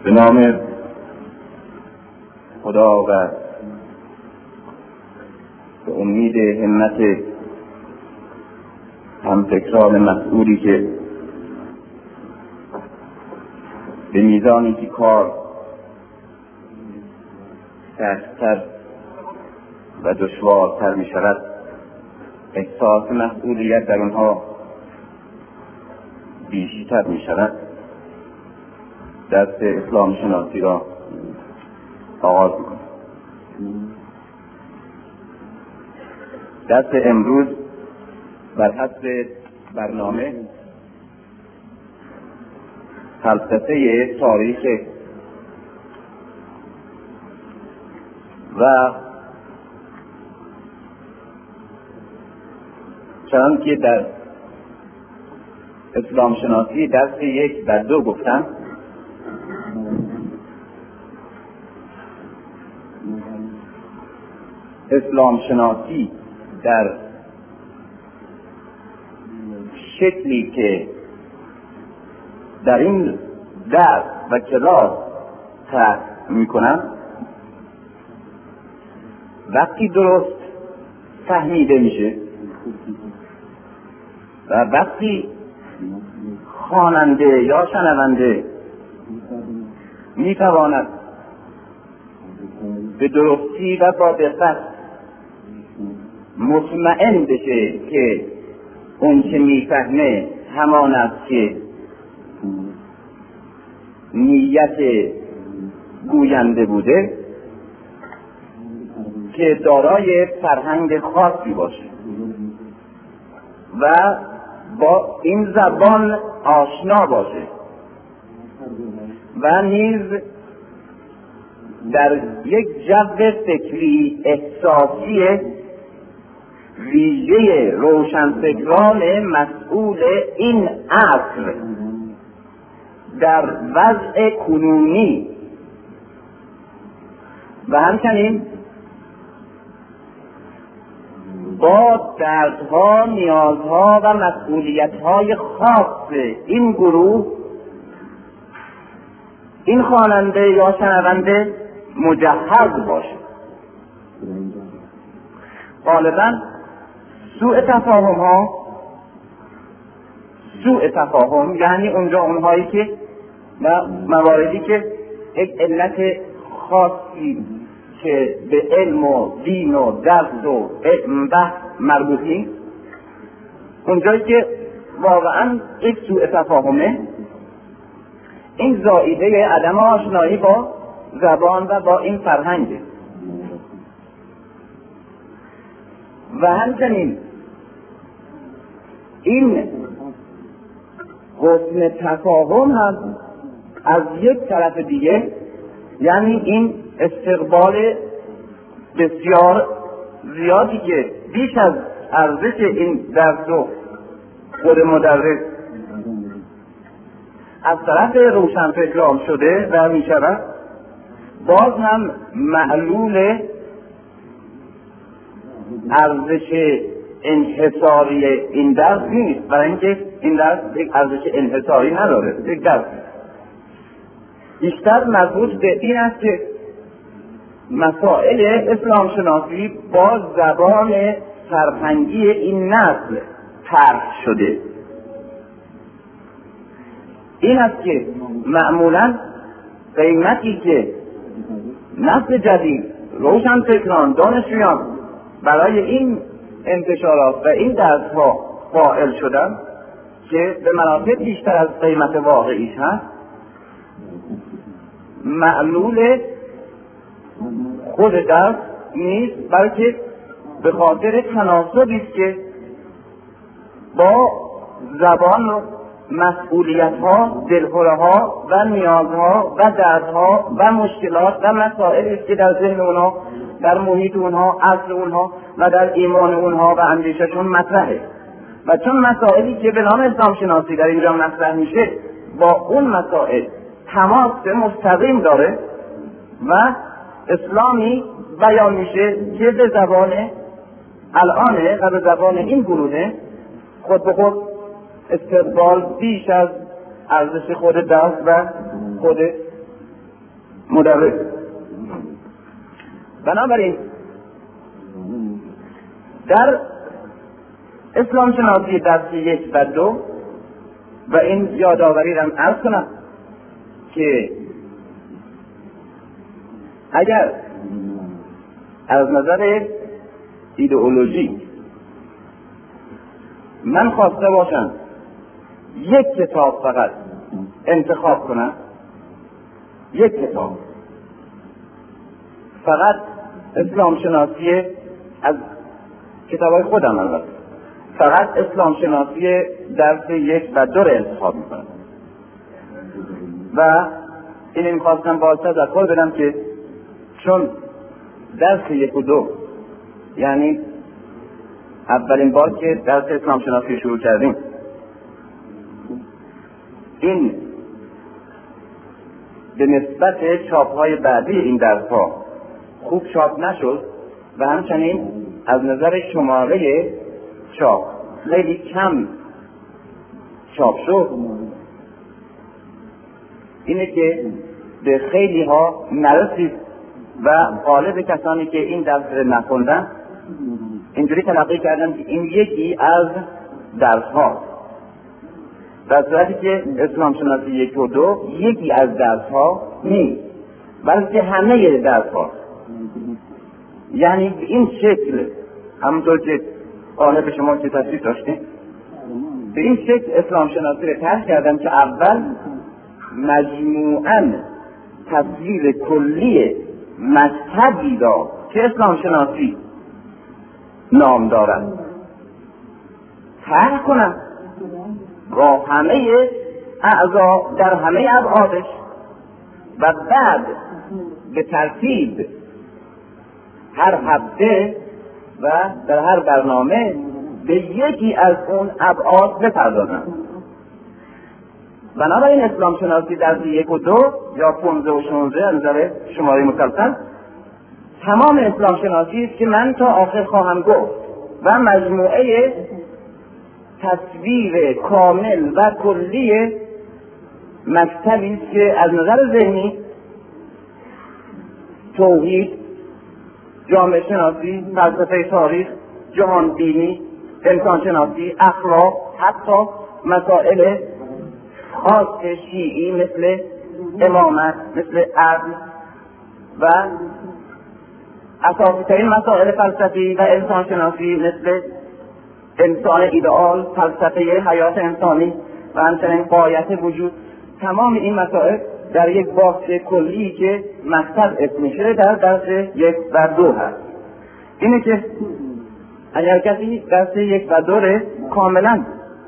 به نام خدا و به امید همت همفکران مسئولی که به میزانی که کار سخت‌تر و دشوارتر می شود احساس مسئولیت در آنها بیشتر می شود، درس اسلام شناسی را آغاز می کنم. درس امروز بر حسب برنامه فلسفه تاریخ و چون که در اسلام شناسی درس 1 و 2 گفتم، اسلام شناسی در شکلی که در این درس و کلاس طرح میکنم وقتی درست فهمیده میشه و وقتی خواننده یا شنونده میتواند به درستی و با دقت مطمئن بشه که اون که میفهمه همان است که نیت گوینده بوده، که دارای فرهنگ خاصی باشه و با این زبان آشنا باشه و نیز در یک جو فکری احساسی ویژه روشنفکران مسئول این عصر در وضع کنونی و همچنین با دردها، نیازها و مسئولیتهای خاص این گروه، این خواننده یا شنونده مجهز باشه. غالبا سوء تفاهم یعنی اونجا اونهایی که و مواردی که یک علت خاصی که به علم و دین و درس و بحث مربوط نیست، اونجایی که واقعا یک سوء تفاهمه، این زائیده عدم آشنایی با زبان و با این فرهنگه. و همچنین این حسن تفاهم هم از یک طرف دیگه، یعنی این استقبال بسیار زیادی که بیش از ارزش این درس و خود مدرس از طرف روشنفکران شده و می شود، باز هم معلول ارزش انحصاری این درس نیست، برای اینکه این درس یک ارزش انحصاری نداره. یک درس بیشتر مربوط به این است که مسائل اسلام شناسی با زبان فرهنگی این نسل طرح شده. این است که معمولا قیمتی که نسل جدید، روشنفکران، دانشجویان برای این انتشارات و این درس‌ها قائل شدن که به مراتب بیشتر از قیمت واقعیش هست، معلول خود درس نیست، بلکه به خاطر تناسبی است که با زبان و مسئولیت‌ها، دلخوره‌ها و نیازها و دردها و مشکلات و مسائلی است که در ذهن اونها، در محیط اونها، عصر اونها و در ایمان اونها و اندیششون مطرحه. و چون مسائلی که به نام اسلام شناسی در اینجا مطرح میشه با اون مسائل تماس مستقیم داره و اسلامی بیان میشه که به زبان الانه و به زبان این گروه، خود به خود استقبال بیش از ارزش خود درس و خود مدرس. بنابراین در اسلام شناسی درس 1 و 2 و این یادآوری را عرض کنم که اگر از نظر ایدئولوژی من خواسته باشم یک کتاب فقط انتخاب کنم، یک کتاب فقط اسلام شناسی از کتابای خودم، البته فقط اسلام شناسی درس 1 و 2 را انتخاب میکنم و اینو میخواستم باز تذکر بدم که چون درس 1 و 2 یعنی اولین بار که درس اسلام شناسی شروع کردیم، این به نسبت چاپ‌های بعدی این درس‌ها خوب چاپ نشد و همچنین از نظر شماره چاپ خیلی کم چاپ شد. اینه که به خیلی ها نرسید و غالب کسانی که این درس رو نخوندن اینجوری تلقی کردن که این یکی از درس ها، در صورتی که اسلام شناسی 1 و 2 یکی از درس ها نیست بلکه همه درس ها. یعنی به این شکل همونطور که غالب شما که تصریح داشتیم به این شکل اسلام شناسی رو طرح کردم که اول مجموعاً تصویر کلی مذهبی را که اسلام شناسی نام دارد طرح کنم با همه اعضا در همه ابعادش و بعد به ترتیب هر هفته و در هر برنامه به یکی از اون ابعاد بپردازم. بنابراین اسلام شناسی درس 1 و 2 یا 15 و 16 از نظر شماره مسلسل تمام اسلام شناسی است که من تا آخر خواهم گفت و مجموعه تصویر کامل و کلی مکتبی است که از نظر ذهنی توحید، جامعه شناسی، فلسفه تاریخ، جهان بینی، انسان شناسی، اخلاق، حتی مسائل خاص شیعی مثل امامت، مثل عدل و اساسی ترین مسائل فلسفی و انسان شناسی مثل انسان ایدئال، فلسفه حیات انسانی و همچنین غایت وجود، تمام این مسائل در یک باکس کلی که مکتب اسم شده در درس 1 و 2 هست. اینه که اگر کسی درس 1 و 2 رو کاملا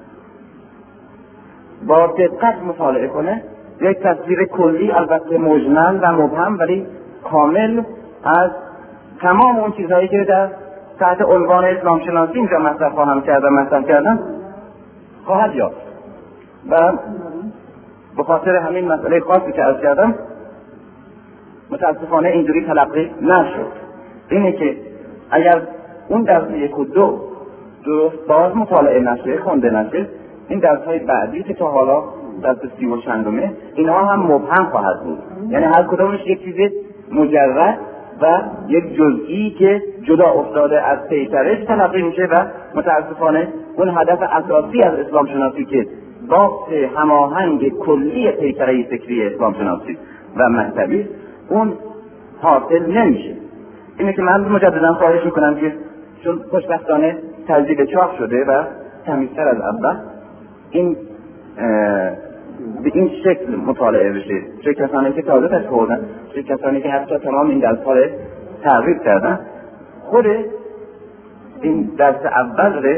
با دقت مطالعه کنه یک تصویر کلی، البته مجمل و مبهم ولی کامل، از تمام اون چیزهایی که در تحت عنوان اسلام شناسی اینجا مطرح کردم خواهد یافت. و به خاطر همین مسئله خاصی که عرض کردم متاسفانه اینجوری تلقی نشد. اینه که اگر اون درس 1 و 2 درست باز مطالعه نشه، خونده نشه، این درس‌های بعدی که تا حالا درس 30 و چندمه اینها هم مبهم خواهد بود. یعنی هر کدومش یک چیز مجرد و یک جزئی که جدا افتاده از پیکرش تلقی میشه و متاسفانه اون هدف اساسی از اسلام شناسی که باکس هماهنگ کلی پیکره فکری اسلام شناسی و مکتبی اون حاصل نمیشه. اینه که من مجددا خواهش میکنم که چون خوشبختانه تجدید چاپ شده و تمیزتر از اول این به این شکل مطالعه بشه، چه کسانی که تازه تشکیل خوردن، چه کسانی که حتی تمام این درس‌ها رو تعریف کردن، خود این درس اول رو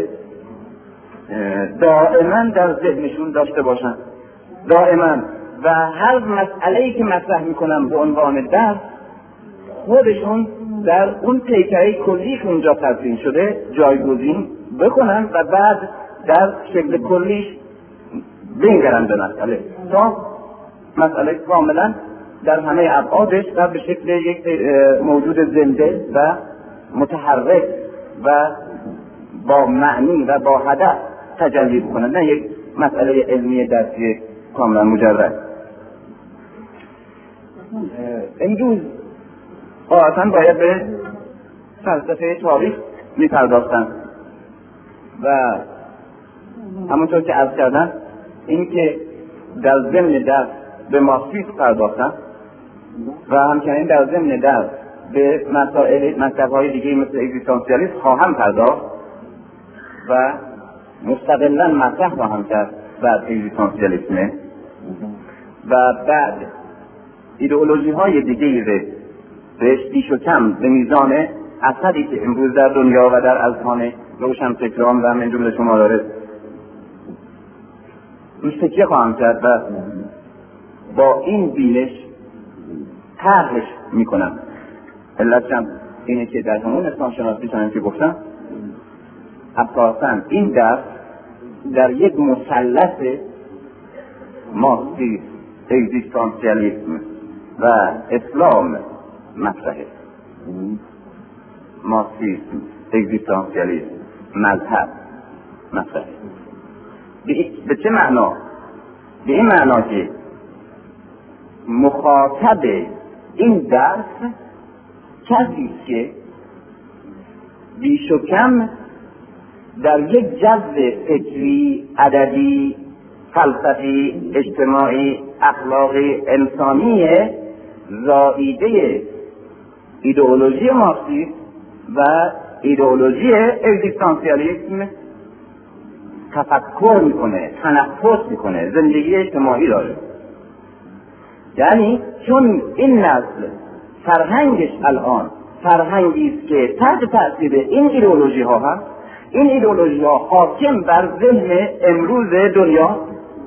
دائما در ذهنشون داشته باشن، دائما، و هر مسئله‌ای که مطرح میکنم به عنوان درس خودشون در اون پیکره کلی که اونجا تدوین شده جایگزین بکنن و بعد در شکل کلیش بنگرن به مسئله تا مسئله کاملا در همه ابعادش و به شکل یک موجود زنده و متحرک و با معنی و با هدف تجلی بکنن، نه یک مسئله علمی درسی کاملا مجرد. امروز قاطعاً باید به فلسفه تاریخ می‌پرداختن و همونطور که عرض کردم این که در ضمن درس به مارکسیسم پرداختن و همچنین در ضمن درس به مطلب‌های دیگه مثل اگزیستانسیالیسم خواهم پرداخت و مستقلاً مطرح خواهم کرد بعد اگزیستانسیالیسم و بعد ایدئولوژی های دیگه بهش بیش و کم به میزان اثری که امروز در دنیا و در اذهان روشنفکران و من جمله شما داره روش تکیه خواهم کرد و با این بینش طرحش میکنم. علتشم اینه که در همون اسلام شناسی چنانچه که گفتم اساساً این درس در یک مثلث مارکسیسم، اگزیستانسیالیسم و اسلام مطرحه. مارکسیسم، اگزیستانسیالیسم، مذهب مطرحه. به چه معنا؟ به این معنا که مخاطب این درس کسی که بیش و کم در یک جو فکری، ادبی، فلسفی، اجتماعی، اخلاقی، انسانی زائیده ایدئولوژی مارکسیسم و ایدئولوژی اگزیستانسیالیسم تفکر میکنه، تنفس میکنه، زندگی اجتماعی داره. یعنی چون این نسل فرهنگش الان فرهنگی است که تحت تاثیر این ایدئولوژی ها هست، این ایدئولوژی ها حاکم بر ذهن امروز دنیا.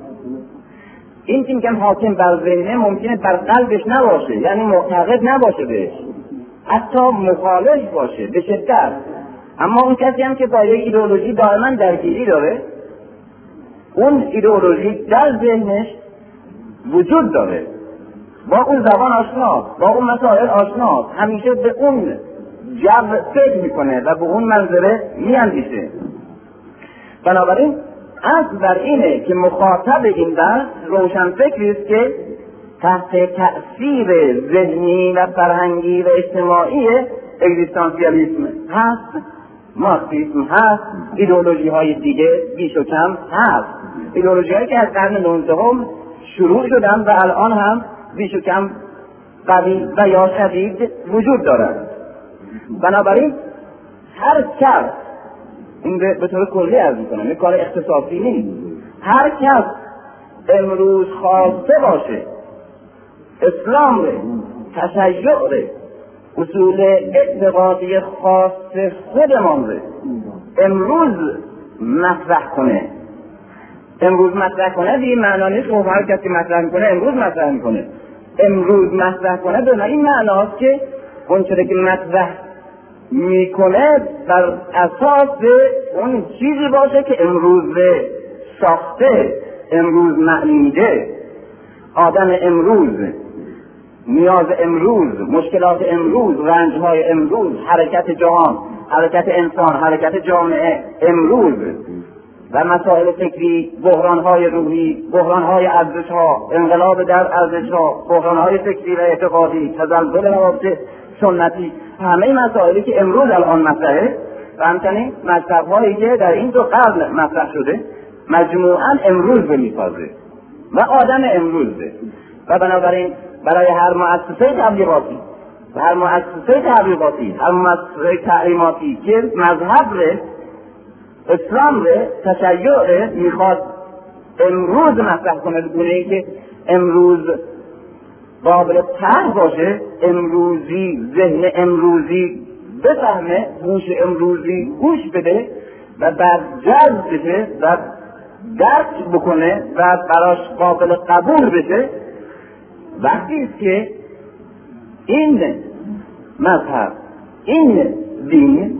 این که میگم حاکم بر ذهن ممکنه بر قلبش نباشه، یعنی معتقد نباشه بهش، حتی مخالف باشه به شدت، اما اون کسی هم که با یک ایدئولوژی دائما درگیری داره، اون ایدئولوژی در ذهنش وجود داره، با اون زبان آشناست، با اون مسائل آشناست، همیشه به اون جو فکر میکنه و به اون منظره میاندیشه. بنابراین اصل بر اینه که مخاطب این درس روشنفکری است که تحت تأثیر ذهنی و فرهنگی و اجتماعی اگزیستانسیالیسم هست، مارکسیسم هست، ایدئولوژی های دیگه بیش و کم هست، ایدئولوژی هایی که از قرن 19 شروع شدن و الان هم بیش و کم قوی و یا شدید وجود دارند. بنابراین هر کس، این به طور کلی عرض میکنم، این کار اختصاصی نیست، هر کس امروز خواسته باشه اسلام ره، تشیع ره، اصول اعتقادی خاص خودمان ره امروز مطرح کنه، امروز مطرح کنه به این معنا نیست که هر کسی مطرح میکنه امروز مطرح میکنه، امروز مطرح کنه به این معناست که اون چیزی که مطرح میکنه بر اساس اون چیزی باشه که امروز ساخته، امروز معنی میده. آدم امروز، نیاز امروز، مشکلات امروز، رنجهای امروز، حرکت جهان، حرکت انسان، حرکت جامعه امروز و مسائل فکری، بحرانهای روحی، بحرانهای ارزشها، انقلاب در ارزشها، بحرانهای فکری و اعتقادی، تزلزل روابط سنتی، همه مسائلی که امروز الان مطرحه و همچنین مطلب‌هایی که در این دو قرن مطرح شده مجموعاً امروز به میسازه و آدم امروزه. و بنابراین برای هر مؤسسه تبلیغاتی و هر مؤسسه تبلیغاتی، هر مؤسسه تعلیماتی که مذهب ره، اسلام ره، تشیع ره میخواد امروز مطرح کنه، بدون اینکه امروز قابل طرح باشه، امروزی، ذهن امروزی بفهمه، گوش امروزی گوش بده و بعد جذب بشه و درک بکنه و براش قابل قبول بشه، وقتی است که این مذهب، این دین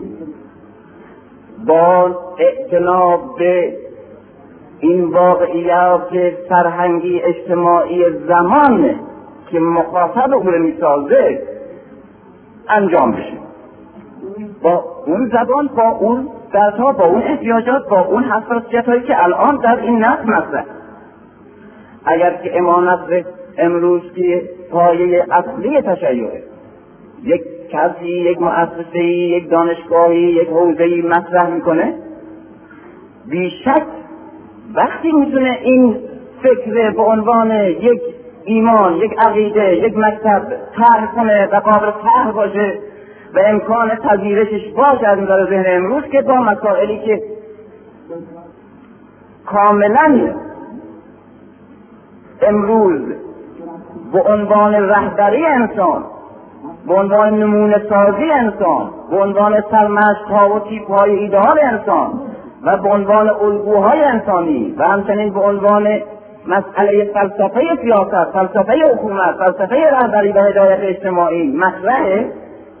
با اعتناب به این واقعیات فرهنگی اجتماعی زمان که مخاطب او رو میسازه انجام بشه، با اون زبان، با اون درس‌ها، با اون احتیاجات، با اون حساسیت‌هایی که الان در این نسل مطرح. اگر که امامت امروز که پایه اصلی تشیعه، یک کسی، یک مؤسسه‌ای، یک دانشگاهی، یک حوزه‌ای مطرح میکنه، بیشک وقتی میتونه این فکر به عنوان یک ایمان، یک عقیده، یک مکتب طرح کنه و قابل طرح باشه و امکان پذیرشش باشه از نظر ذهن امروز، که با مسائلی که کاملا امروز به عنوان رهبری انسان، به عنوان نمونه سازی انسان، به عنوان سرمشق‌ها و تیپ‌های ایدئال انسان و به عنوان الگوهای انسانی و همچنین به عنوان مسئله فلسفه سیاست، فلسفه حکومت، فلسفه رهبری و هدایت اجتماعی مطرحه،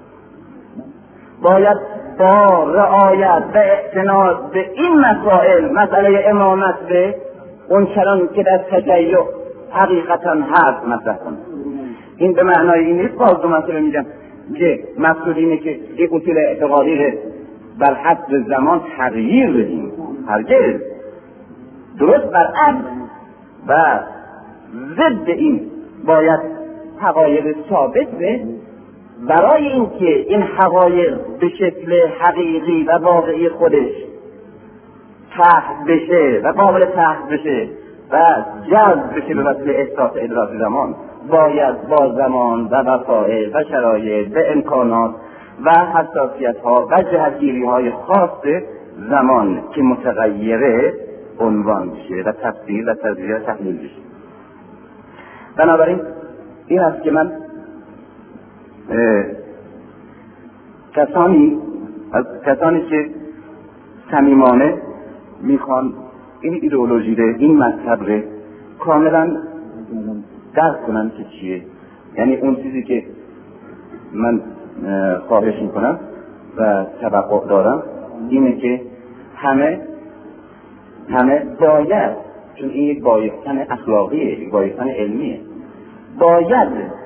باید با رعایت و اعتناد به این مسائل، مسئله امامت به اون چنان که در تشیع حقیقتا هست مطرح کنه. این به معنای این نیست، باز دو مسئله میگم که مقصود اینه که یک اصول اعتقادی بر حسب زمان تغییر بدیم، هرگز. درست برعکس و ضد این باید حقایق ثابت به، برای اینکه این حقایق به شکل حقیقی و واقعی خودش طرح بشه و قابل طرح بشه و جذب بشه به وسیله احساس ادراک زمان، باید با زمان و وسایل و شرایط و امکانات و حساسیت ها و جهتگیری های خاص زمان که متغیره عنوان بشه و تفسیر و تجزیه و تحلیل بشه. بنابراین این است که من کسانی که صمیمانه میخوان این ایدئولوژی ره، این مذهب ره کاملا درک کنن که چیه، یعنی اون چیزی که من خواهش میکنم و توقع دارم اینه که همه باید، چون این یک بایستن اخلاقیه، یک بایستن علمیه، باید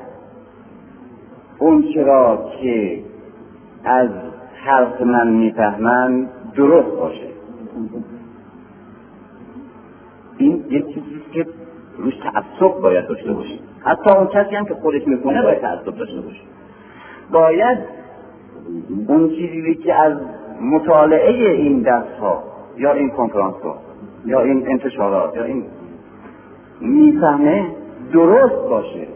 اون چرا که از حرف من میفهمن درست باشه. این یک چیزیست که روش تعصب باید داشته باشه. حتی اون کسی هم که خودش میکنه باید تعصب داشته باشه. باید اون چیزی که از مطالعه این درس‌ها یا این کنفرانس‌ها یا این انتشارات یا این میفهمه درست باشه.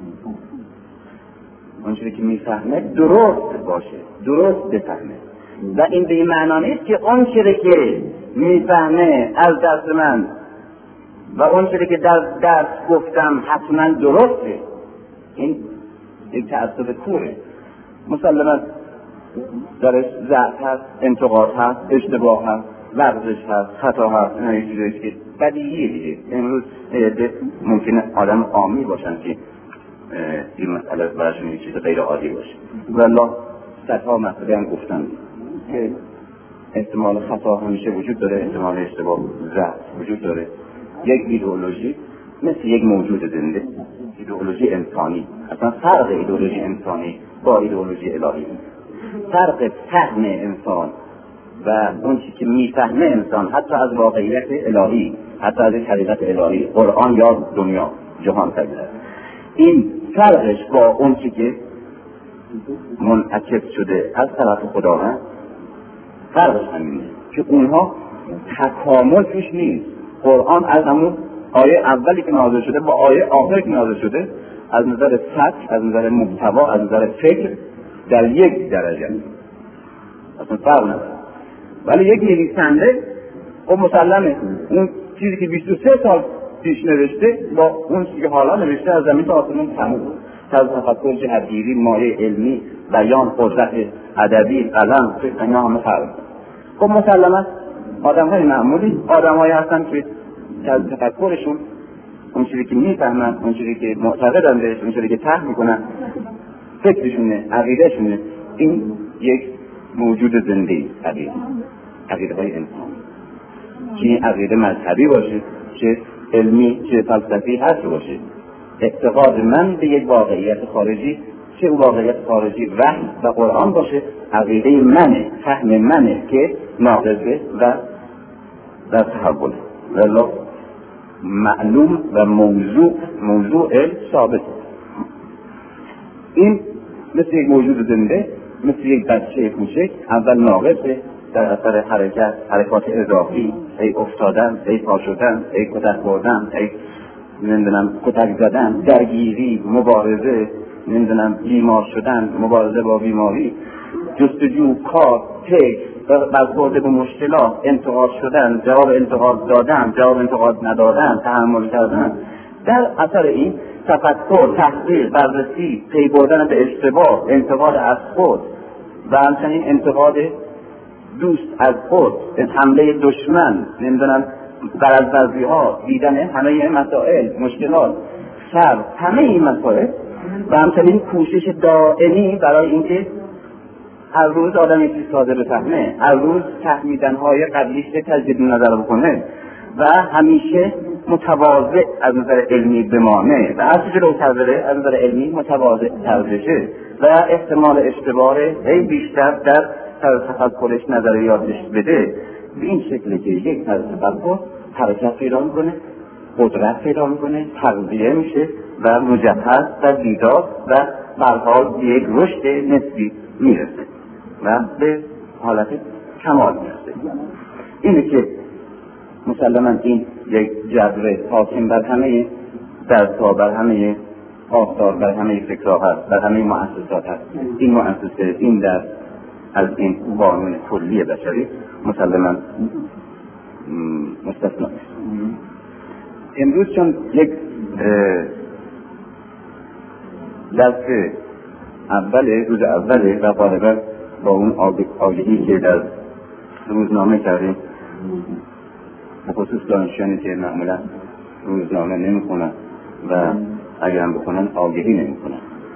اون چیزی که میفهمه درست باشه، درست بفهمه. و این به این معنا نیست که اون چیزی که میفهمه از درس من و اون چیزی که در درس گفتم حتما درسته. این یک تعصب کوره. مسلماً درش ضعف هست، انتقاد هست، اشتباه هست، ورزش هست، خطا هست. اینا یه چیزیست که بدیهیه دیگه. امروز ممکنه آدم عامی باشن که این مسئله براشون یه چیز غیر عادی باشه. والله صدها مسئله هم گفتن که احتمال خطا همیشه وجود داره، احتمال اشتباه ضعف وجود داره. یک ایدئولوژی مثل یک موجود زنده، ایدئولوژی انسانی، اصلا فرق ایدئولوژی انسانی با ایدئولوژی الهی، فرق فهم انسان و اون چیزی که میفهمه انسان حتی از واقعیت الهی، حتی از حقیقت الهی، قرآن یا دنیا، جهان طبیعت، این فرقش با اون چیزی که منعکس شده از طرف خداوند، فرقش همینه که اونها تکامل توش نیست. قرآن از همون آیه اولی که نازل شده با آیه آخری که نازل شده از نظر سطح، از نظر محتوا، از نظر فکر در یک درجه اصلا فرق نداره. ولی یک نویسنده خب مسلمه اون چیزی که 23 سال پیش نوشته با اون چیزی که حالا نوشته از زمین تا آسمون تمام، طرز تفکر، جهتگیری، مایه علمی، بیان، قدرت ادبی، قلم، اینا همه فرق. خب مسلمه آدم‌های معمولی آدم‌هایی هستن که طرز تفکرشون، اون چیزی که میفهمن، اون چیزی که معتقدن بهش، اون چیزی که طرح میکنن، فکرشونه، عقیدهشونه، این یک موجود زنده عقیده های انسان، چه این عقیده مذهبی باشه، چه علمی، چه فلسفی هست باشه. اعتقاد من به یک واقعیت خارجی، چه او واقعیت خارجی وحی و قرآن باشه، عقیده منه، فهم منه که ناقصه و در تحوله. والله معلوم و موضوع ثابت. این مثل یک موجود زنده، مثل یک بچه کوچک، اول ناقصه، در اثر حرکات اضافی، ای افتادن، ای پا شدن، ای کتک خوردن، ای نمیدونم کتک زدن، درگیری، مبارزه، نمیدونم بیمار شدن، مبارزه با بیماری، جستجو، کار، برخورد به مشکلات، انتقاد شدن، جواب انتقاد دادن، جواب انتقاد ندادن، تحمل کردن. در اثر این تفکر، تحقیق، بررسی، پی بردن به اشتباه، انتقاد از خود و همچنین انتقاد دوست از خود، حمله دشمن، نمیدونم برازبازی ها، دیدن همه مسائل، مشکلات، شر، همه این مسائل و همچنین کوشش دائمی برای اینکه هر روز آدم یک چیز تازه بفهمه، هر روز فهمیدن‌های قبلیش تجدید نظر بکنه و همیشه متواضع از نظر علمی بمانه و هر چیزی رو بره از نظر علمی متواضع تر بشه و احتمال اشتباه هی بیشتر در تفکرش نظریاتش بده. به این شکلی که یک تفکر حرکت پیدا میکنه، قدرت پیدا میکنه، تغذیه میشه و مجهز و بیدار و برحال یک رشد نسبی میرسه و به حالت کمال میرسه. اینه که مسلماً این یک جبر حاکم بر همه درس‌ها، بر همه آثار، بر همه فکرها هست، بر همه مؤسسات هست. این مؤسسه، این درس از این قانون کلی بشری مسلماً مستثنا است. امروز چون یک درس روز اوله و غالبا با اون آگهی که در روزنامه کردیم، بخصوص دانشجویانی که معمولا روزنامه نمیخونن و اگر هم بخونن آگهی نمیکنن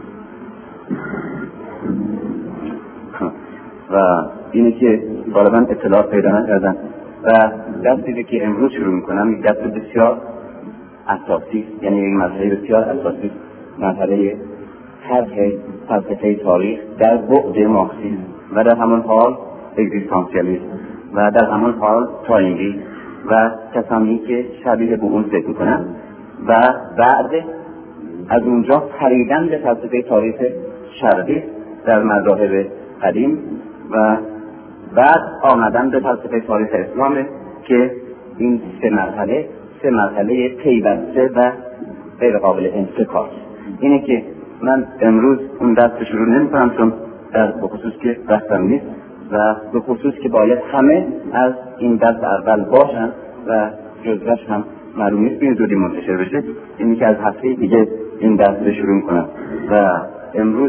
و اینه که غالبا اطلاعات پیدا نکردن و درسی که امروز شروع میکنم یک درس بسیار اساسی، یعنی یک مسئله بسیار اساسی، مسئله طرح فلسفه تاریخ در بعد مارکسیسم و در همان حال اگزیستانسیالیسم و در همان حال تاینگی و کسانی که شبیه به اون فکر میکنن و بعد از اونجا پریدن به فلسفه تاریخ شرقی در مذاهب قدیم و بعد آمدن به فلسفه تاریخ اسلام که این سه مرحله پیوسته و غیر قابل انتقاد. اینه که من امروز اون درس شروع نمی‌کنم چون به خصوص که وقتم نیست و به خصوص که باید همه از این درس اول باشن و جزوش هم معلوم نیست بین زودی منتشر بشه. اینه که از هفته دیگه این درس شروع می‌کنم و امروز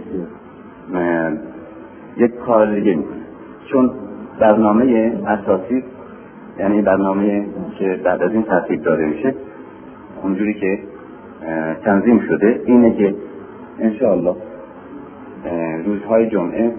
یک کار دیگه می‌کنم چون برنامه اساسی، یعنی برنامه که بعد از این ترتیب داده میشه اونجوری که تنظیم شده، اینه که انشاءالله روزهای جمعه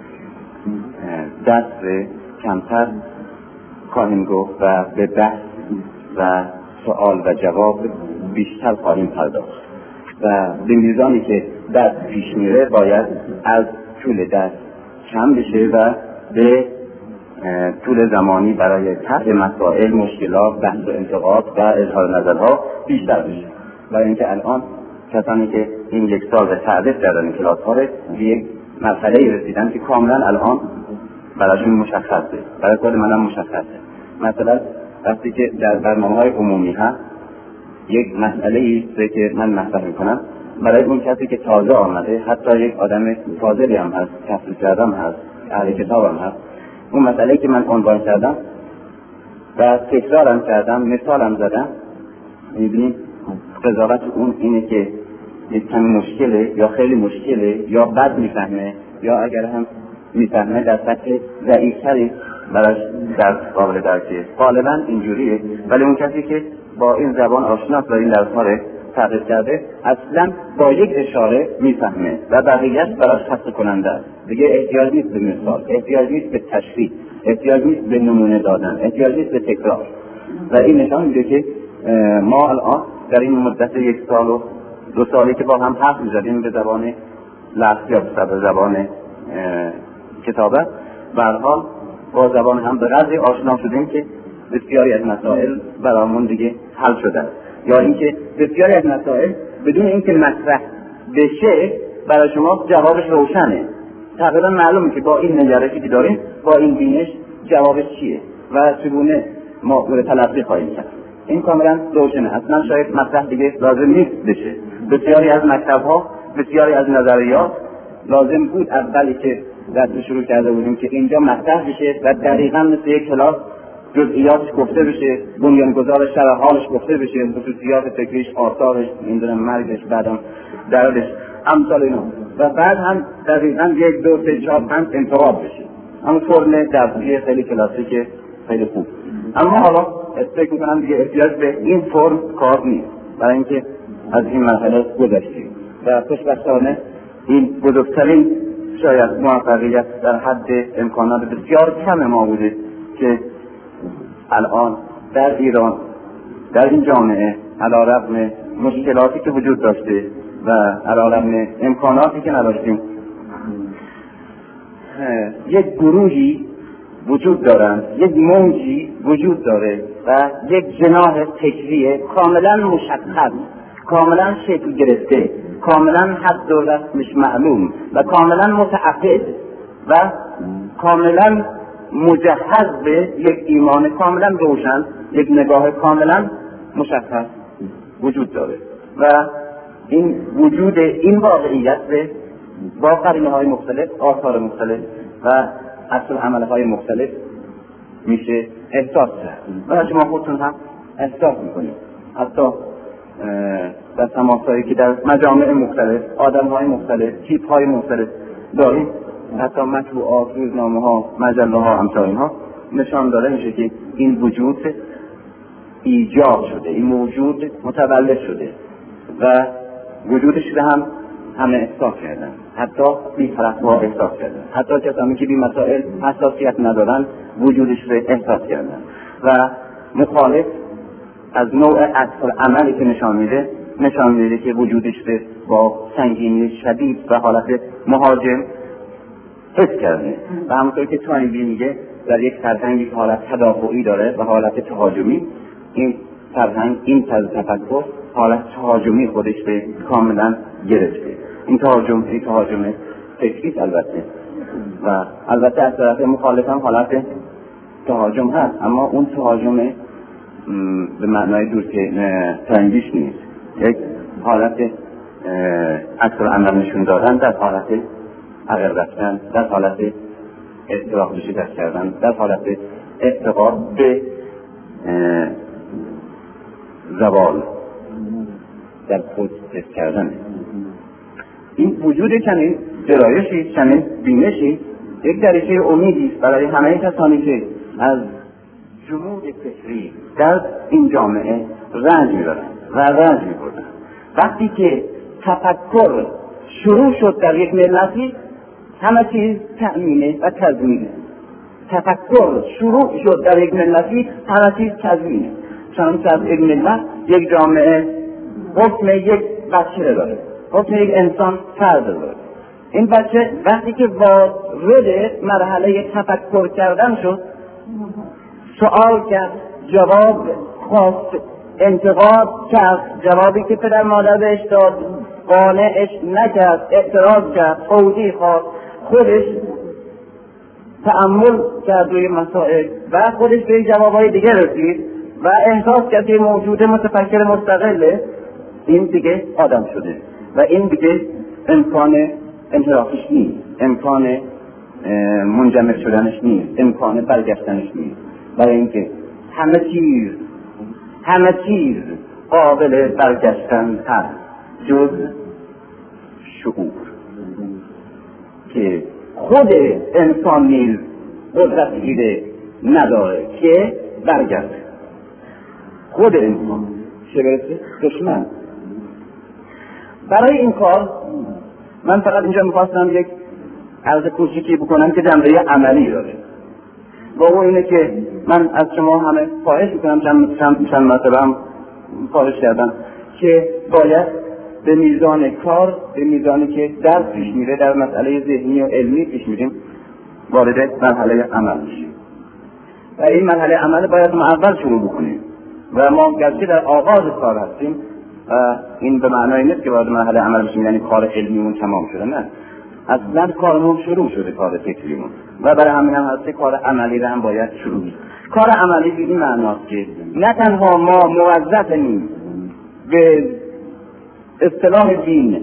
درس کمتر خواهیم گفت و به بحث و سوال و جواب بیشتر خواهیم پرداخت و به میزانی که درس پیش میره باید از طول درس کم بشه و به طول زمانی برای طرح مسائل، مشکلات، بحث و انتقاد و اظهار نظرها بیشتر بشه. برای اینکه الان کسانی که این یک سال به تعریف کردن کلاس ها به یک مرحله رسیدن که کاملا الان برایشون مشخصه، برای خود منم مشخصه. مثلا وقتی که در برنامه‌های عمومی هست یک مسئله است که من مطرح می‌کنم، برای اون کسی که تازه آمده، حتی یک آدم فاضلی هم هست، تحصیل کردم هست، اهل کتاب هم هست، اون مسئله که من عنوان کردم و تکرارم کردم، مثالم زدم، می‌بینید قضاوت اون اینه که یک کمی مشکله یا خیلی مشکله یا بد میفهمه یا اگر هم میفهمه در سطح ضعیف‌تری براش درس قابل درکه. غالبا اینجوریه. ولی اون کسی که با این زبان آشناست و این درس‌ها رو تعریف کرده اصلا با یک اشاره میفهمه و بقیه‌اش براش خسته کننده است. دیگه احتیاج نیست به مثال، احتیاج نیست به تشریح، احتیاج نیست به نمونه دادن، احتیاج نیست به تکرار. و این نشان میده که ما الان در این مدت یک سال و 2 سالی که با هم حرف می‌زدیم به زبان لفظی یا به زبان کتابت، به هر حال با زبان هم به قدری آشنا شدیم که بسیاری از مسائل برامون دیگه حل شده، یا اینکه بسیاری از مسائل بدون اینکه مطرح بشه برای شما جوابش روشنه، تقریبا معلومه که با این نگرشی که داریم، با این بینش جوابش چیه و چگونه ما اون تلقی خواهیم کرد. این کاملا روشنه، اصلا شاید مطرح دیگه لازم نیست بشه. بسیاری از مکتب‌ها، بسیاری از نظریات لازم بود اولی که درس شروع کرده بودیم که اینجا مطرح بشه و دقیقاً مثل یک کلاس جزئیاتش گفته بشه، بنیانگذار شرح حالش گفته بشه، خصوصیات فکریش، آثارش، مرگش، بعدم دردش، امثال اینا، و بعد هم دقیقاً 1 2 3 4 5 انتخاب بشه. اما فرم درسی خیلی کلاسیک، خیلی خوب. اما حالا فکر می‌کنم دیگه احتیاج به این فرم کار نیست، برای اینکه از این مرحله گذشتیم و خوشبختانه این بزرگترین شاید موفقیت در حد امکانات بسیار کم ما بوده که الان در ایران، در این جامعه، علیرغم مشکلاتی که وجود داشته و علیرغم امکاناتی که نداشتیم، یک گروهی وجود دارند، یک موجی وجود داره و یک جناح فکری کاملا مشخص، کاملا شکل گرفته، کاملا حد و رسمش معلوم و کاملا متعقد و کاملا مجهز به یک ایمان کاملا روشن، یک نگاه کاملا مشخص وجود داره و این وجود این واقعیت با قرینه‌های مختلف، آثار مختلف و اصل عملهای مختلف میشه احساس کرد و شما خودتون هم احساس میکنید. حتی در تماسایی که در مجامع مختلف، آدم‌های مختلف، تیپ‌های مختلف داریم، حتی مطبوعات، روزنامه‌ها، مجله‌ها، امثال اینها، نشان داده میشه که این وجود ایجاد شده، این موجود متولد شده و وجودش رو هم همه احساس کردن، حتی بی‌طرف‌ها احساس کردن، حتی کسانی که بی مسائل حساسیت ندارن وجودش رو احساس کردن و مخالف از نوع اصل عملی که نشان میده که وجودش رو با سنگینی شدید و حالت مهاجم حس کرده و همونطور که تاینبی میگه در یک فرهنگی که حالت تدافعی داره و حالت تهاجمی، این فرهنگ، این طرز تفکر حالت تهاجمی خودش رو کاملا گرفته. این تهاجم فکری البته و البته از طرف مخالف هم حالت تهاجم هست، اما اون تهاجم به معنای دور که تنگیش نیست، یک حالت اکثر عمل نشون دادن در حالت عقب رفتن، در حالت اعتراض شکست کردن، در حالت اعتقاد به زوال در خود حس کردن. این وجود چنین گرایشی، چنین بینشی یک دریچه امیدی است برای همه کسانی که از جمود فکری در این جامعه رنج میبرند و رنج میبردند. وقتی که تفکر شروع شد در یک ملتی، همه چیز تأمینه و تضمینه. تفکر شروع شد در یک ملتی، همه چیز تضمینه. چون از یک ملت، یک جامعه حکم یک بچه داره، حکم یک انسان فرد داره. این بچه وقتی که وارد مرحله تفکر کردن شد، سوال کرد، جواب خواست، انتقاد کرد، جوابی که پدر مادر بهش داد قانعش نکرد، اعتراض کرد، توضیح خواست، خودش تأمل کرد روی مسائل و خودش به جوابهای دیگه رسید و احساس کرد که موجود متفکر مستقله. این دیگه آدم شده و این دیگه امکان انحرافش نیست، امکان منجمد شدنش نیست، امکان برگشتنش نیست، برای اینکه همه چیز قابل برگشتن هست جز شعور که خود انسان نیز قدرت ایده نداره که برگرده. خود انسان چه برسه دشمن. برای این کار من فقط اینجا میخواستم یک عرض کوچیکی بکنم که جنبه عملی داره. با اون اینه که من از شما همه خواهش میکنم، چند مرتبه هم خواهش کردم که باید به میزان کار، به میزانی که درس پیش میره، در مسئله ذهنی و علمی پیش میریم، وارد مرحله عمل میشیم و این مرحله عمل باید ما اول شروع بکنیم و ما گرچه در آغاز کار هستیم، این به معنای نیست که باید مرحله عمل بشیم یعنی کار علمیمون تمام شده، نه، اصلا کارمون شروع شده، کار فکریمون، و برای همین هم هست که کار عملی رو هم باید شروع کنیم. کار عملی به این معناست که نه تنها ما موظفیم به اصطلاح دین،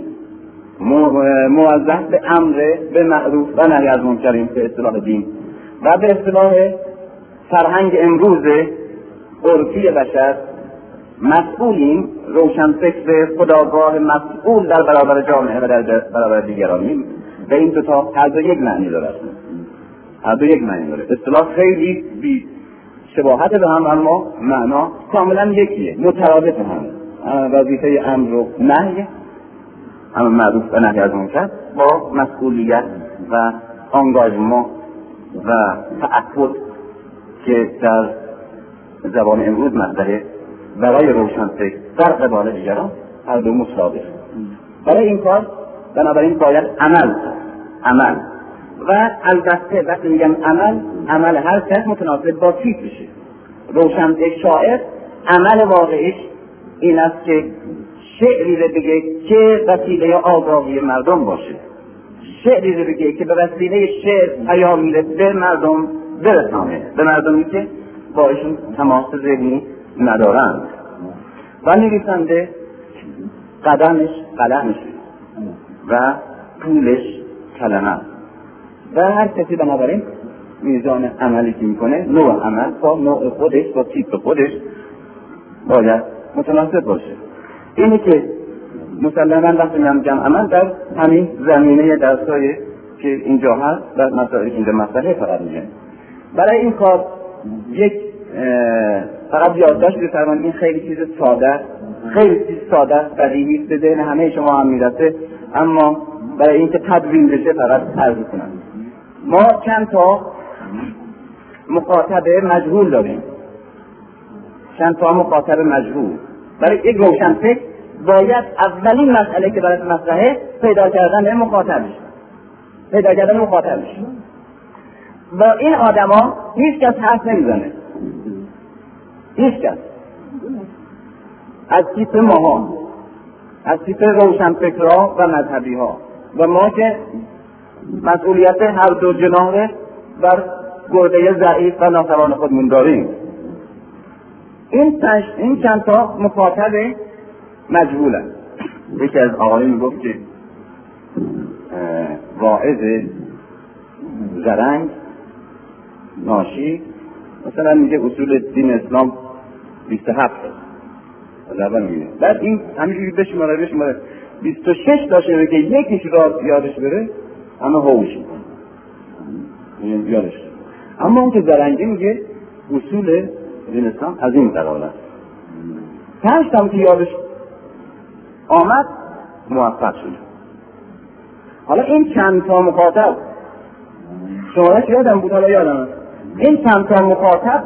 موظف به امر به معروف و نهی از منکریم به اصطلاح دین و به اصطلاح فرهنگ امروز عرفی بشر مسئولیم، روشنفکر خودآگاه مسئول در برابر جامعه و در برابر دیگرانیم. و این دو تا هر دو یک معنی دارد، هر دو یک معنی داره. اصطلاح خیلی بی شباهت به هم اما معنا کاملا یکیه، مترادف هم. وظیفه امر و نهی، امر معروف و نهی از منکر با مسئولیت و انگاژمان و تعهد که در زبان امروز مطرحه برای روشنفکر در قبال دیگران هر دو مترادف. برای این کار بنابراین باید عمل و البته وقتی میگم عمل هر کس متناسب با چیز بشه. روشنفکر شاعر عمل واقعیش این است که شعری رو بگه که وسیله آگاهی مردم باشه، شعری رو بگه که به وسیله شعر پیامی رو به مردم برسانه، به مردمی که با ایشون تماس ذهنی ندارند. و نویسنده قدمش قلمش و پولش کلمه و هر کسی بنابراین میزان عملی که میکنه، نوع عمل با نوع خودش، با تیپ خودش باید متناسب باشه. اینه که مسلماً وقتی میگم عمل در همین زمینه درسایی که اینجا هست و مسائلی که اینجا مسئله فقط میگم. برای این کار یک فقط یادداشت بفرمایید، این خیلی چیز ساده، خیلی چیز ساده بدیهی به ذهن همه شما هم میرسه، اما برای اینکه تدوین بشه فقط عرض کنم. ما چند تا مخاطب مجهول داریم، چند تا مخاطب مجهول. برای یک روشنفکر باید اولین مسئله که برای مطرحه پیدا کردن مخاطبش، با این آدما هیچ کس حرف نمیزنه، هیچ کس از تیپ ماها، از تیپ روشنفکرها و مذهبی ها و ما که مسئولیت هر دو جناح بر گرده ضعیف و ناتوان خودمون داریم. این چند تا مخاطب مجهولن. یکی از آقایون میگفت که واعظ زرنگ ناشی مثلا میگه اصول دین اسلام 27 از اول میگه، بعد این همینجوری بشماره 26 داشته که یکیش را یادش بره همه هوش یادش. اما اون که زرنگی میگه اصول دین اسلام از این قرار است. 5 تا که یادش آمد موفق شد. حالا این چند تا مخاطب شمارش یادم بود، حالا یادم است. این چند تا مخاطب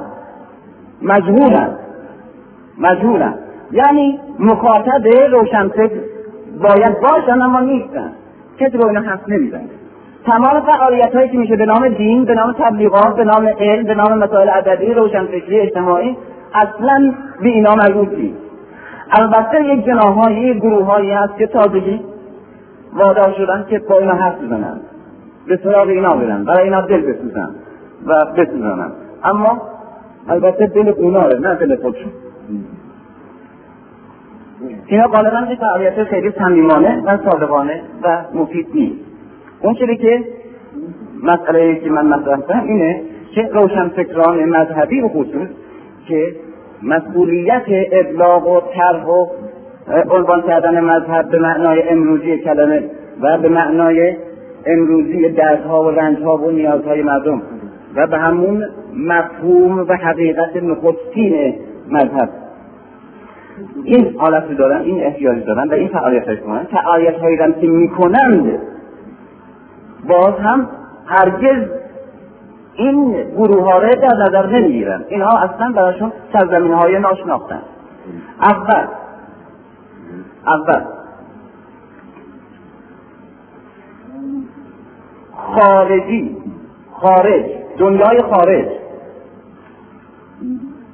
مجهولن، یعنی مخاطب روشنفکر باید باشن اما نیستن، کسی با اینا حرف نمیزنه. تمام فعالیت هایی که میشه به نام دین، به نام تبلیغات، به نام علم، به نام مسائل ادبی، روشنفکری، اجتماعی اصلا به اینا مربوط نیست. البته یک جناح‌هایی، یک گروه‌هایی هست که تازگی وادار شدن که با اینا حرف بزنن، به سراغ اینا برن، برای اینا دل بسوزن و بسوزنن، اما البته دل اونا رو نه دل خودشون. اینا غالبا یه فعالیت خیلی صمیمانه و صادقانه و مفید نیست. اون چیزی که مسئله که من مطرح کردم اینه که روشنفکران مذهبی و خصوص که مسئولیت ابلاغ و طرح و عنوان کردن مذهب به معنای امروزی کلمه و به معنای امروزی دردها و رنجها و نیازهای مردم و به همون مفهوم و حقیقت نخستین مذهب این حالت دارن، این احتیاج دارن و این فعالیت هایی که میکنند باز هم هرگز این گروه ها را در نظر نمیگیرن. اینها اصلا براشون سرزمین های ناشناختن. اول خارج دنیای خارج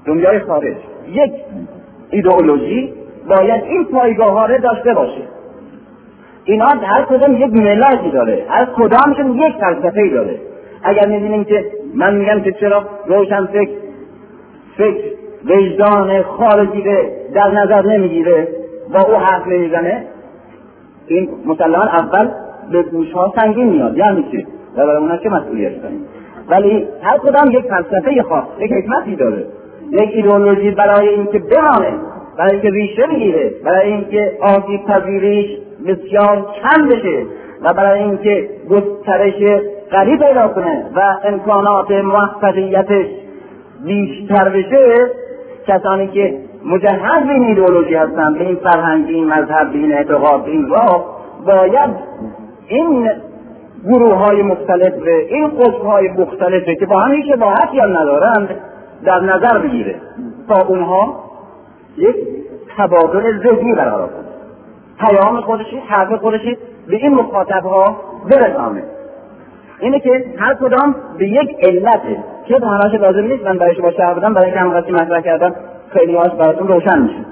دنیای خارج یک ایدئولوژی باید این پایگاه ها رو داشته باشه. اینا هر کدام یک ملاکی داره، هر کدامشون یک فلسفه‌ای داره. اگر می‌بینیم که من میگم که چرا روشن فکر وجدان خارجی رو در نظر نمیگیره، با او حرف نمیزنه، این مسلماً اول به گوش‌ها سنگین میاد. یعنی چی؟ برای اونا چه مسئولیت داریم؟ ولی هر کدام یک فلسفه خاص، یک حکمتی داره، یک ایدئولوژی برای اینکه بمانه، برای اینکه ریشه بگیره، برای اینکه آسیب پذیریش بسیار کم بشه و برای اینکه گسترش قوی پیدا کنه و امکانات موفقیتش بیشتر بشه. کسانی که مجهز به این ایدئولوژی هستند، به این فرهنگ، به این مذهب، به این اعتقاد، به این راه، باید این گروه های مختلف، این قطب های مختلف که با هم هیچ شباهتی هم ندارند در نظر بگیره تا اونها یک تبادل ذهنی برقرار کنه، پیام خودشی، حرف خودشی به این مخاطب ها برسانه. اینه که هر کدام به یک علته که به همش لازم نیست من برای شما شرح بدم، برای اینکه همقدری مطرح کردم خیلی هاش براتون روشن میشه.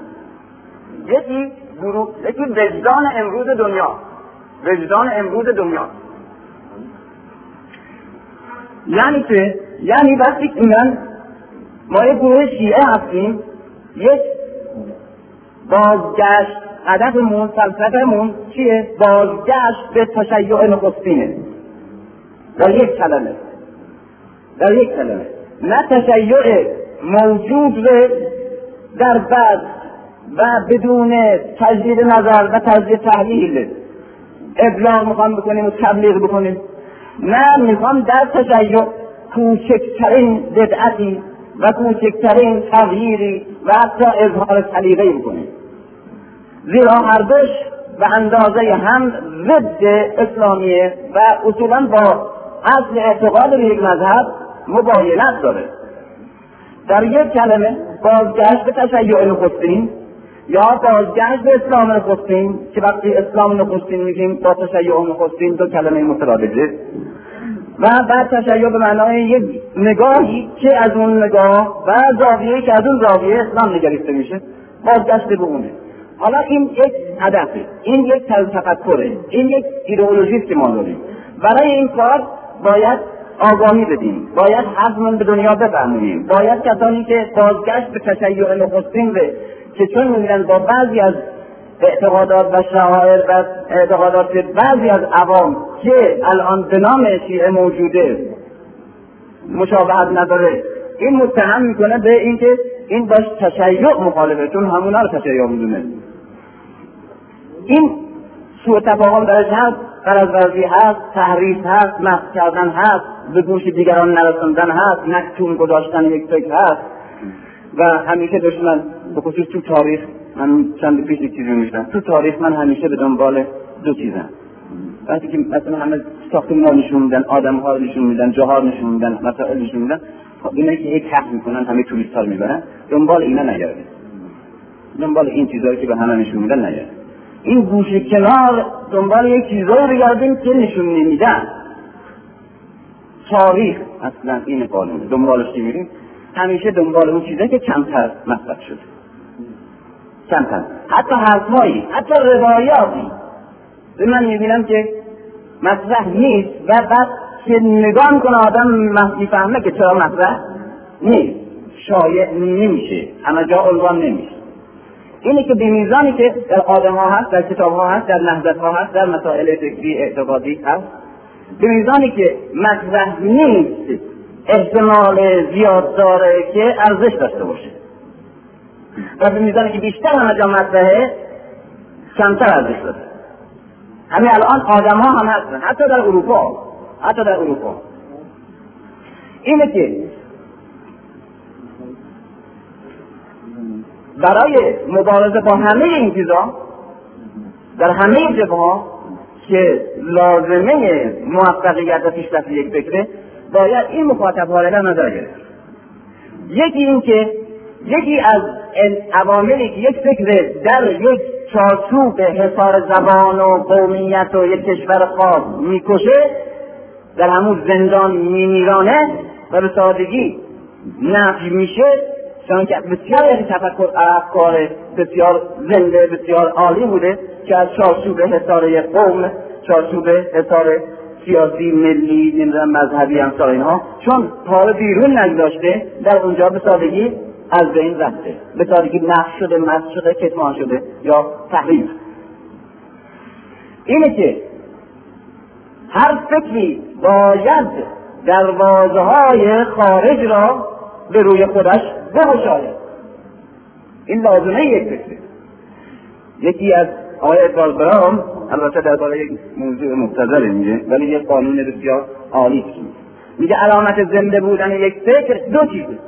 یکی وجدان امروز دنیا، وجدان امروز دنیا یعنی چه؟ یعنی وقتی که ما یک گروه شیعه هستیم، یک بازگشت، هدفمون، فلسفه‌مون چیه؟ بازگشت به تشیع نخستینه. در یک کلمه نه تشیع موجود در بعد و بدون تجدید نظر و تجدید تحلیل ابلاغ میخوام بکنیم و تبلیغ بکنیم، نه میخوام در تشیع کوچکترین بدعتی و کوچکترین تغییری و حتی اظهار سلیقه بکنیم، زیرا هر دوش به اندازه هم ضد اسلامیه و اصولا با اصل اعتقاد به یک مذهب مباینت داره. در یک کلمه بازگشت به تشیع نخستین یا بازگشت به اسلام نخستین، که وقتی اسلام نخستین میگیم با تشیع نخستین دو کلمه مترادفه، و بعد تشیع به معنای یک نگاهی که از اون نگاه و زاویه‌ای که از اون زاویه اسلام نگریسته میشه، بازگشت به اونه. حالا این یک هدفه، این یک تفکره، این یک ایدئولوژی که ما داریم. برای این کار باید آگاهی بدیم، باید حتما به دنیا بفهمونیم، باید کسانی که بازگشت به تشیع نخستین که چون می‌بینن با بعضی از اعتقادات و شعائر و اعتقادات بعضی از عوام که الان به نام شیعه موجوده مشابهت نداره، این متهم میکنه به اینکه این باش تشیع مخالفه، چون همونا رو تشیع میدونه. این سوء تفاهم درش هست، غرض‌ورزی هست، تحریف هست، مسخ کردن هست، به گوش دیگران نرسوندن هست، مکتوم گذاشتن یک فکر هست. و همیشه دشمن به خصوص تو تاریخ، من چند پیش یک چیزی میشتم، تو تاریخ من همیشه به دنبال دو چیزم. وقتی که مثلا همه ساختمان‌ها نشون میدن، آدم‌ها نشون میدن، جاها نشون میدن، مسائل نشون میدن، اینایی که هیچ حق میکنن همه توریست‌ها رو میبرن، دنبال اینا نگردید، دنبال این چیزایی که به همه نشون میدن نگردید. این گوشه کنار دنبال یک چیزایی بگردیم که نشون نمیدن. تاریخ اصلا این قانون دنبالش میریم، همیشه دنبال اون چیزایی که کمتر مصرف شده، کمتر، حتی حرفایی، حتی روایاتی من میبینم که مطرح نیست و بعد که نگاه میکنه آدم میفهمه که چرا مطرح نیست، شایع نمیشه، همه جا عنوان نمیشه. اینه که به میزانی که در آدم ها هست، در کتاب ها هست، در نهضت ها هست، در مسائل فکری اعتقادی هست، به میزانی که مطرح نیست احتمال زیاد داره که ارزش داشته باشه، و به میزانی که بیشتر همه جا مطرحه کمتر ارزش داره. همین الان آدم ها هم هستن، حتی در اروپا، اینه که برای مبارزه با همه این چیزا در همه جبهه‌ها که لازمه موفقیت و پیشرفت یک فکره، باید این مخاطب‌ها را در نظر گرفت. یکی این که یکی از عواملی که یک فکر در یک چارچوب حصار زبان و قومیت و یک کشور خاص میکشه، در همون زندان میمیرانه و به سادگی نفی میشه، چون که بسیار از تفکر افکار بسیار زنده بسیار عالی بوده که از چارچوب حصار قوم، چارچوب حصار سیاسی ملی نمیدونم مذهبی امثال اینها چون پا بیرون نگذاشته در اونجا به سادگی از بین رفته، به سادگی نقش شده، مسخ شده، کتمان شده یا تحریف. اینه که هر فکری باید دروازه‌های خارج را به روی خودش بگشاید. این لازمه یک فکره. یکی از آقای ادوارد برام البته درباره یک موضوع مبتذل میگه ولی یک قانون بسیار عالی میگه علامت زنده بودن یک فکر دو چیزه،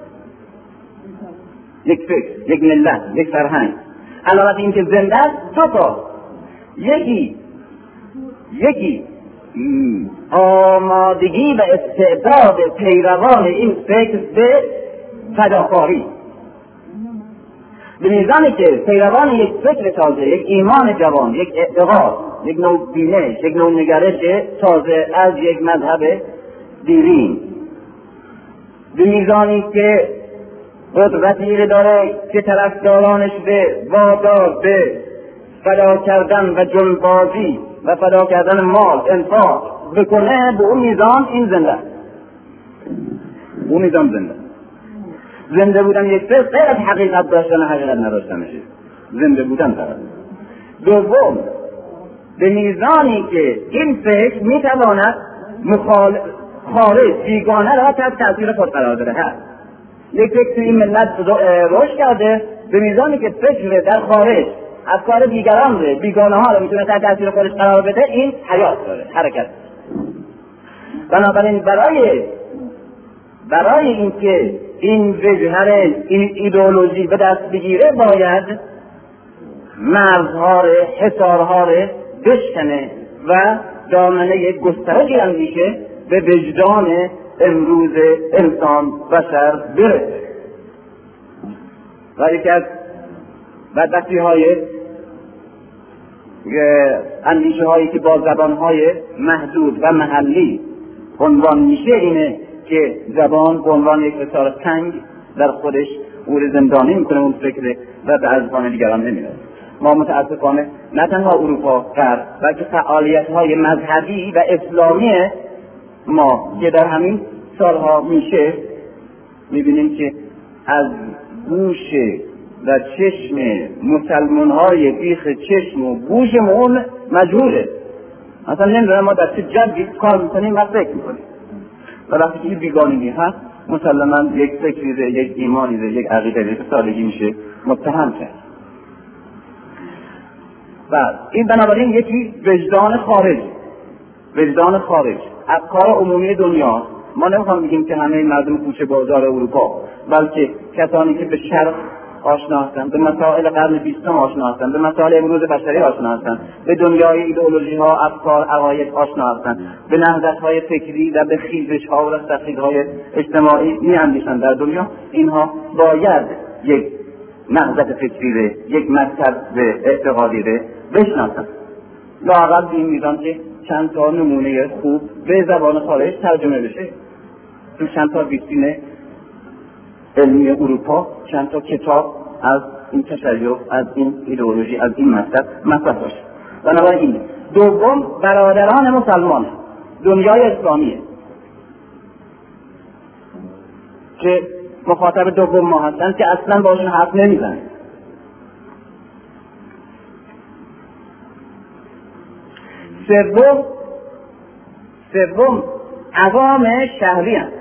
یک فکر، یک ملت، یک فرهنگ. علامت این که زنده است دو تا، یکی آمادگی و استعداد پیروان این فکر به فداکاری. به میزانی که پیروان یک فکر تازه، یک ایمان جوان، یک اعتقاد، یک نوع بینش، یک نوع نگرش تازه از یک مذهب دیرین، به میزانی که قدرتی داره که طرفدارانش به وادار به فدا کردن و جنبازی و فدا کردن مال انفاق بکنه، به اون میزان این زنده، اون میزان زنده بودن یک فکر غیر از حقیقت داشتن و حقیقت نداشتنشه، زنده بودن فقط. دوم، به میزانی که این فکر میتواند خارج بیگانه را تحت تاثیر خود قرار بده. یک فکر توی این ملت رشد کرده، به میزانی که فکر در خارج افکار دیگران رو، بیگانه ها رو میتونه تحت تاثیر خودش قرار بده، این حیات داره، حرکت. بنابراین برای اینکه این وجهر، این ایدئولوژی به دست بگیره باید مرزها رو، حصارها رو بشکنه و دامنه گسترش اندیشه به وجدان امروز انسان بشر برسه. و یکی از بدبختی های اندیشه هایی که با زبان های محدود و محلی عنوان میشه اینه که زبان به عنوان یک حصار تنگ در خودش او رو زندانی میکنه اون فکره و به اذهان دیگران نمیرسه. ما متاسفانه نه تنها اروپا غرب بلکه فعالیت های مذهبی و اسلامی ما که در همین سالها میشه میبینیم که از گوش و چشم مسلمان های بیخ چشم و گوشمون مجهوله. اصلا نمیدونم ما در چه جبی کار میکنیم و فکر میکنیم و وقتی که این بیگانگی هست مسلما یک فکریزه، یک ایمانیزه، یک عقیده که سادگی میشه متهم کرد. و این بنابراین یکی وجدان خارج افکار عمومی دنیا. ما نمیخوام بگیم که همه مردم کوچه بازار اروپا، بلکه کسانی که به شرق آشنا هستند، به مسائل قرن 20 آشنا هستند، به مسائل امروز بشری آشنا هستند، به دنیای ایدئولوژی ها، افکار، عقاید آشنا هستند، به نهضت های فکری و به خیزش ها و رستخیز های اجتماعی میاندیشند در دنیا. اینها باید یک نهضت فکری، یک مکتب اعتقادی بشناسند. لااقل به این میزان که چند تا نمونه خوب به زبان خارج ترجمه بشه. تو چند تا ویترین علمی اروپا چند تا کتاب از این تشیع، از این ایدئولوژی، از این مکتب مطرح باشه. بنابراین دوم، برادران مسلمان دنیای اسلامیه که مخاطب دوم ما هستند که اصلا باشون حرف نمیزنن. سوم عوام شهری هست.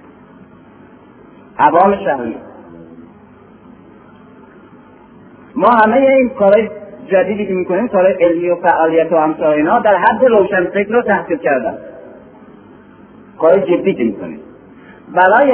عوام شهری ما همه این کارهای جدیدی که میکنیم، کارهای علمی و فعالیت و امثال اینا در حد روشنفکر رو تحصیل کردن، کارهای جدی که میکنیم. برای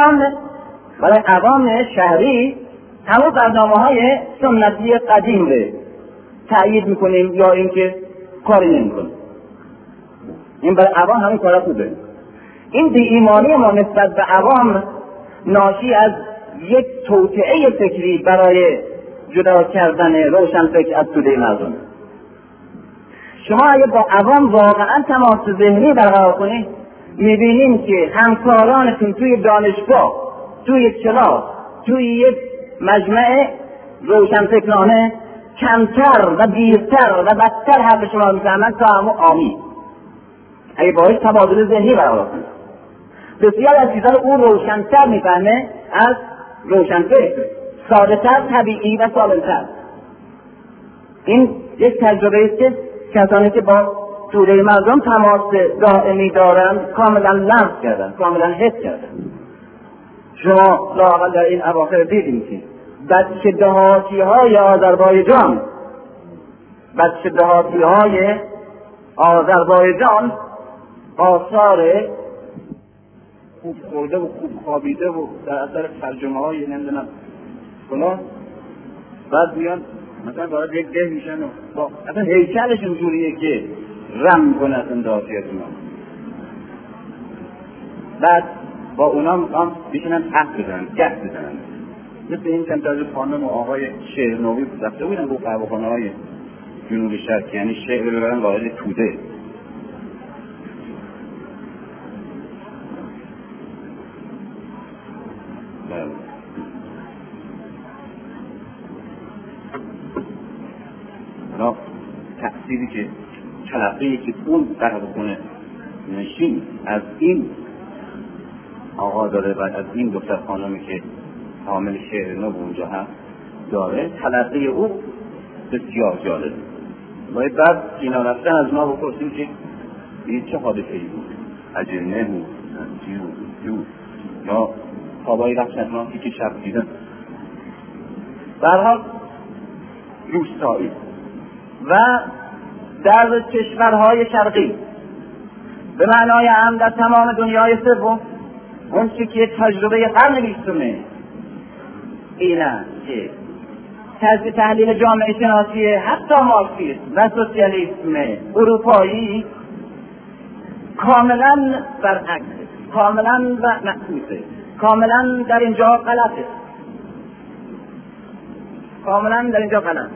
عوام شهری همون برنامه‌های سنتی قدیم رو تأیید میکنیم یا اینکه کاری نمیکنیم. این برای عوام همین کارا خوبه. این بی‌ایمانی ما نسبت به عوام ناشی از یک توطئه فکری برای جدا کردن روشنفکر از توده مردم. شما اگه با عوام واقعا تماس ذهنی برقرار کنید میبینیم که همکارانتون توی دانشگاه، توی کلاس، توی یک مجمع روشنفکرانه کمتر و دیرتر و بدتر حرف شما میفهمند تا همون آمی اگه باید تبادل ذهنی برقرار کنید. بسیار از چیزها او روشنتر میفهمه از روشنفکر، ساده‌تر، طبیعی و سالم‌تر. این یک تجربه است که کسانی که با توده مردم تماس دائمی دارند کاملا لمس کردن، کاملا حس کردن. شما لااقل در این اواخر دیدیم که بچه دهاتی های آذربایجان آثار خوب خورده و خوب خوابیده و در اثر ترجمه های نمیدونم فلان، بعد میان مثلا وارد یک ده میشن و اصلا هیکلشون جوریه که رم کنه اصلا دهاتیت اونا، بعد با اونا میخوام بیشنن حق بزنن، گه بزنن. مثل این چند خانم و آقای شعرنوی رفته بودن با قهوه‌خانه های جنوب شرق، یعنی شعر ببرن وارد توده. را تأثیری که تلقیی که اون در بکنه نشین از این آقا داره و از این دختر خانمی که حامل شعر نو اونجا هم داره، تلقی او بسیار جالب. باید بعد اینا رفتن از ما بپرسیم که این چه حادثه‌ای بود، اجرنه بود، جو یا خوابایی رفت از ما که شب دیدن. برحال روستایی و در کشورهای شرقی به معنای هم در تمام دنیای سوم اون که تجربه قرن 20 این است که طرز تحلیل جامعه شناسی حتی مارکسیسم و سوسیالیسم اروپایی کاملا برعکس، کاملا معکوسه، کاملا در اینجا غلطه، کاملا در اینجا غلط.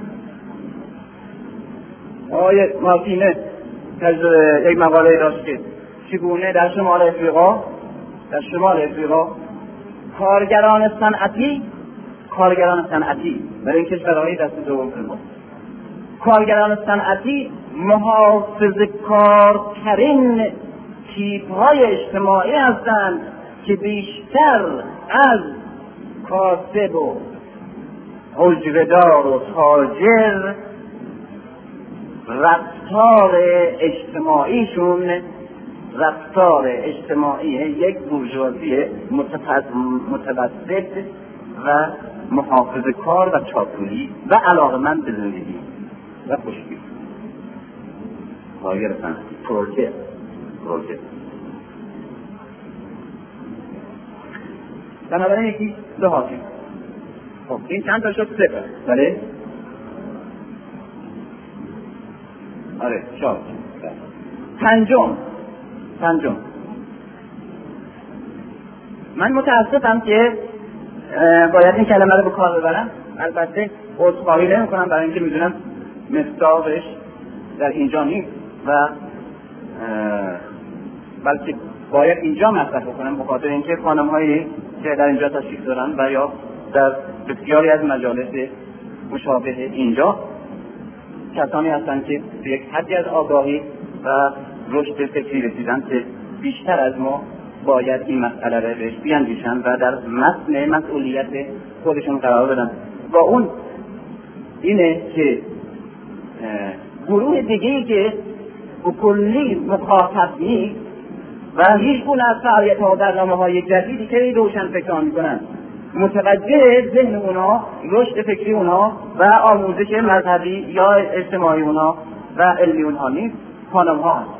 آقای مارتینه یک مقاله داشت که چگونه در شمال افریقا کارگران صنعتی برای این کشورهای دست دوم کارگران صنعتی محافظه‌کارترین تیپ‌های اجتماعی هستند که بیشتر از کاسب و حجره‌دار و تاجر رفتار اجتماعی یک بورژوازی متوسط و محافظه کار و چاپلوسی و علاقه‌مند به زندگی و خوشبین کارگر صنعتی پروژه. بنابراین یکی دو حاکم. خب این چند تا شد؟ صفر. بله؟ آره شاد. پنجم من متاسفم که باید این کلمه رو به کار ببرم، البته عذرخواهی نمی‌کنم برای اینکه میدونم مصداقش در اینجا نیست و بلکه باید اینجا مطرح کنم به خاطر اینکه خانم‌هایی که در اینجا تشریف دارن و یا در بسیاری از مجالس مشابه اینجا کسانی هستند که به یک حدی از آگاهی و رشد فکری رسیدن که بیشتر از ما باید این مسئله را بهش بیاندیشن و در متن مسئولیت خودشون قرار بدن. و اون اینه که گروه دیگه‌ای که کلی مخاطب نیست و هیچ گونه از فعالیت‌ها و برنامه‌های جدیدی که روشنفکران می‌کنن متوجه ذهن اونا، رشد فکری اونا و آموزش مذهبی یا اجتماعی اونا و علمی اونها نیست، خانم‌ها هست.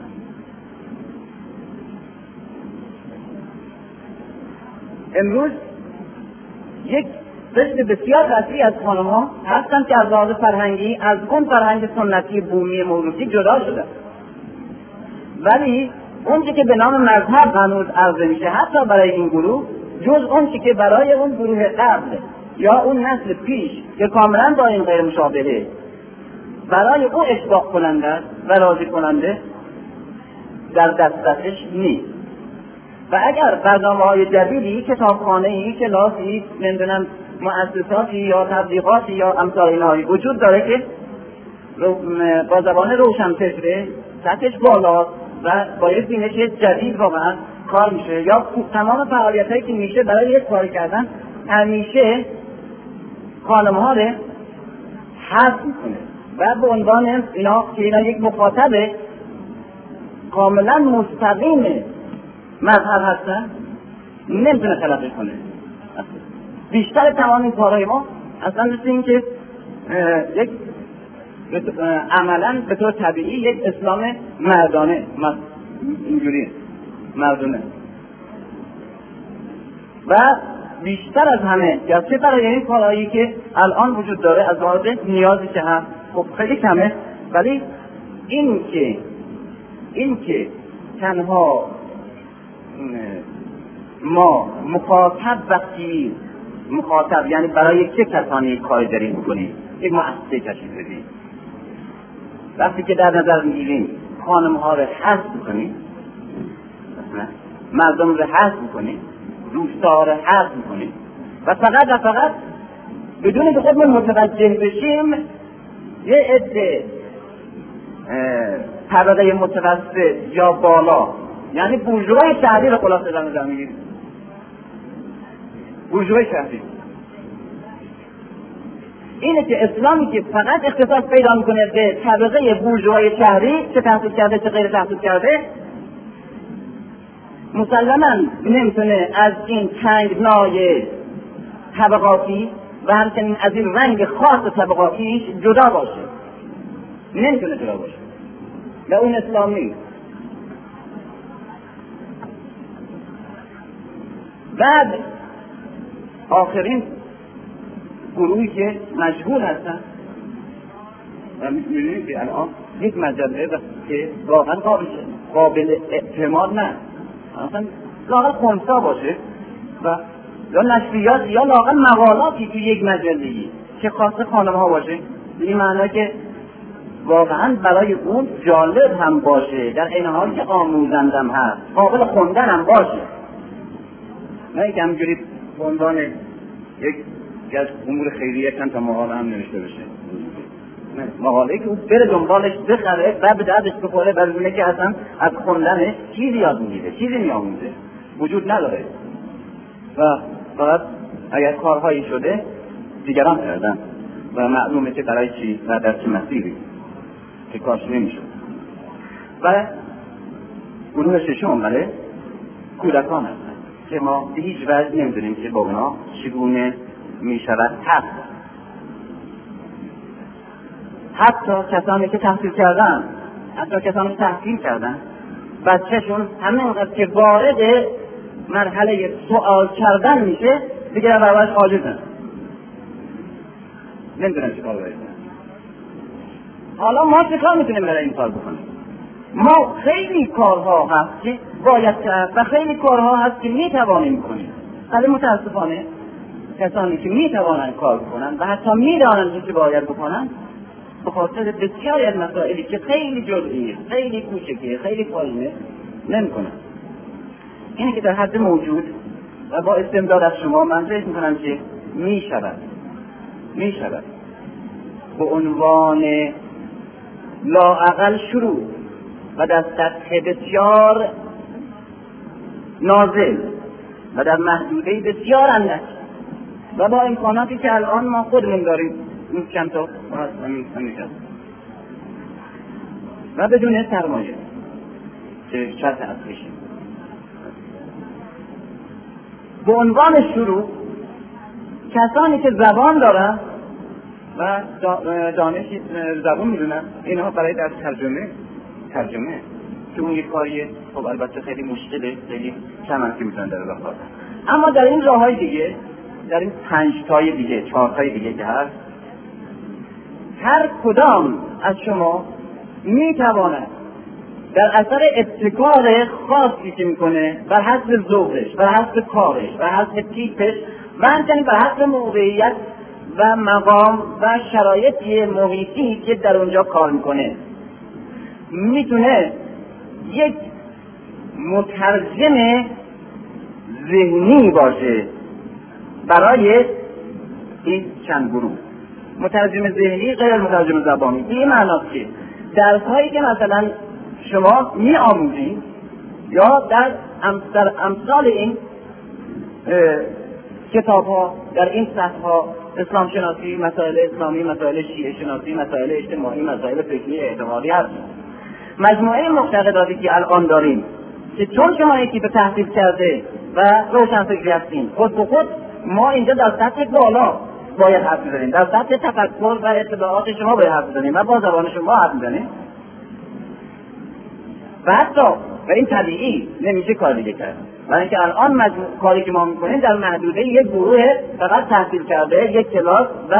امروز یک قسم بسیار وسیع از خانم‌ها هستند که از لحاظ فرهنگی از اون فرهنگ سنتی بومی موروثی جدا شده، ولی اون که به نام مذهب هنوز عرضه میشه حتی برای این گروه، جز اون که برای اون گروه قبل یا اون نسل پیش که کاملا با این غیر مشابهه برای اون اشباع کننده و راضی کننده در دسترسش نیست. و اگر برنامه‌های جدیدی، کتابخانه‌ای، کلاسی، نمیدونم مؤسساتی یا تبلیغاتی یا امثال اینهایی وجود داره که با زبان روشنفکره، سطحش بالاست و با یک بینش جدید واقعا کار میشه، یا تمام فعالیتایی که میشه برای یک کار کردن همیشه خانم‌ها رو حذف میکنه و به عنوان اینا که اینا یک مخاطب کاملا مستقیم مذهب هستن نمیتونه خلافش کنه. بیشتر تمام این کارهای ما اصلا مثل این که یک عملا به طور طبیعی یک اسلام مردانه اینجوری مردانه و بیشتر از همه گرچه برای این کارهایی که الان وجود داره از لحاظ نیازی که هست خب خیلی کمه، ولی این که تنها ما مخاطب یعنی برای چه کسانی کاری داریم میکنیم، یک مؤسسه تشکیل بدیم. وقتی که در نظر میگیریم خانم ها رو حذف میکنیم، مردم رو حذف میکنیم، روستا رو حذف میکنیم و فقط بدون که خودمون متوجه بشیم یه عده طبقه متوسط یا بالا، یعنی بورژوای شهری رو خلاصه در نظر میگیریم. بورژوای شهری اینه که اسلامی که فقط اختصاص پیدا میکنه به طبقه بورژوای شهری، چه تحصیل کرده چه غیر تحصیل کرده، مسلماً نمیتونه از این تنگنای طبقاتی و همچنین از این رنگ خاص طبقاتیش جدا باشه، نمیتونه جدا باشه و اون اسلام نیست. بعد آخرین گروهی که مشغول هستن و می‌بینید که الان یک مجله که واقعا قابل اعتماد نه، اصلا لااقل خنثی باشه و یا نشریات یا لااقل مقالاتی تو یک مجله‌ای که خاص خانم‌ها باشه، به این معنی که واقعا برای اون جالب هم باشه، در این حالی که آموزندم هست، قابل خوندن هم باشه، نه اینکه همینجوری به عنوان یک از امور خیریه چند تا مقاله هم نوشته بشه. مقاله که او بره دنبالش بخره و به دردش بخوره و ببینه که اصلا از خوندنش چیزی یاد میگیره، چیزی میآموزه، وجود نداره و فقط اگر کارهایی شده دیگران کردن و معلومه که برای چی و در چه مسیری که کارش نمیشد. و گروه ششم برای کودکان هستن که ما به هیچ وجه نمیدونیم که با اونا چگونه میشود حتی کسانی که تحصیل کردن بچهشون همینقدر که وارد مرحله سوال کردن میشه دیگه در برابرش عاجزن، نمیدونم چه کار باید. حالا ما چه کار میتونیم برای این کار بکنیم؟ ما خیلی کارها هست که باید کرد و خیلی کارها هست که میتوانیم کنیم، ولی متاسفانه کسانی که میتوانند کار بکنن و حتی میدانند که باید بکنن به خاطر بسیاری از مسائلی که خیلی جزئی، خیلی کوچکیه، خیلی پایینه نمیکنن. اینه که در حد موجود و با استمداد از شما من فکر میکنم که میشود به عنوان لااقل شروع و در سطح بسیار نازل و در محدوده بسیار اندک و با امکاناتی که الان ما خودمون داریم این چند تا و بدون سرمایه که شرط اصلیشه به عنوان شروع کسانی که زبان دارن و دانش زبان میدونن اینها برای در ترجمه که اون یک کاریه خب البته خیلی مشکله، خیلی کم که میتونن در راه کار. اما در این راه‌های دیگه، در این 5 تای دیگه 4 تای دیگه که هست، هر کدام از شما میتواند در اثر ابتکار خاصی که میکنه بر حسب ذوقش، بر حسب کارش، بر حسب تیپش و همچنین بر حسب موقعیت و مقام و شرایط محیطی که در اونجا کار میکنه میتونه یک مترجم ذهنی باشه برای این چند گروه. مترجم ذهنی غیر مترجم زبانی. این معناست که درس هایی که مثلا شما می آموزید یا در امثال این کتاب ها، در این سطح ها، اسلام شناسی، مسائل اسلامی، مسائل شیعه شناسی، مسائل اجتماعی، مسائل فکری اعتقادی هست. مجموعه معتقداتی که الان داریم که چون شما یکی به تحصیل کرده و روشنفکری هستین، خود به خود ما اینجا در سطح بالا باید حرف بزنیم، در سطح تفکر و اطلاعات شما باید حرف بزنیم و با زبان شما حرف بزنیم و حتی و این طبیعی نمیشه کار دیگه کرد. برای اینکه الان کاری که ما میکنیم در محدوده یک گروه فقط تحصیل کرده، یک کلاس و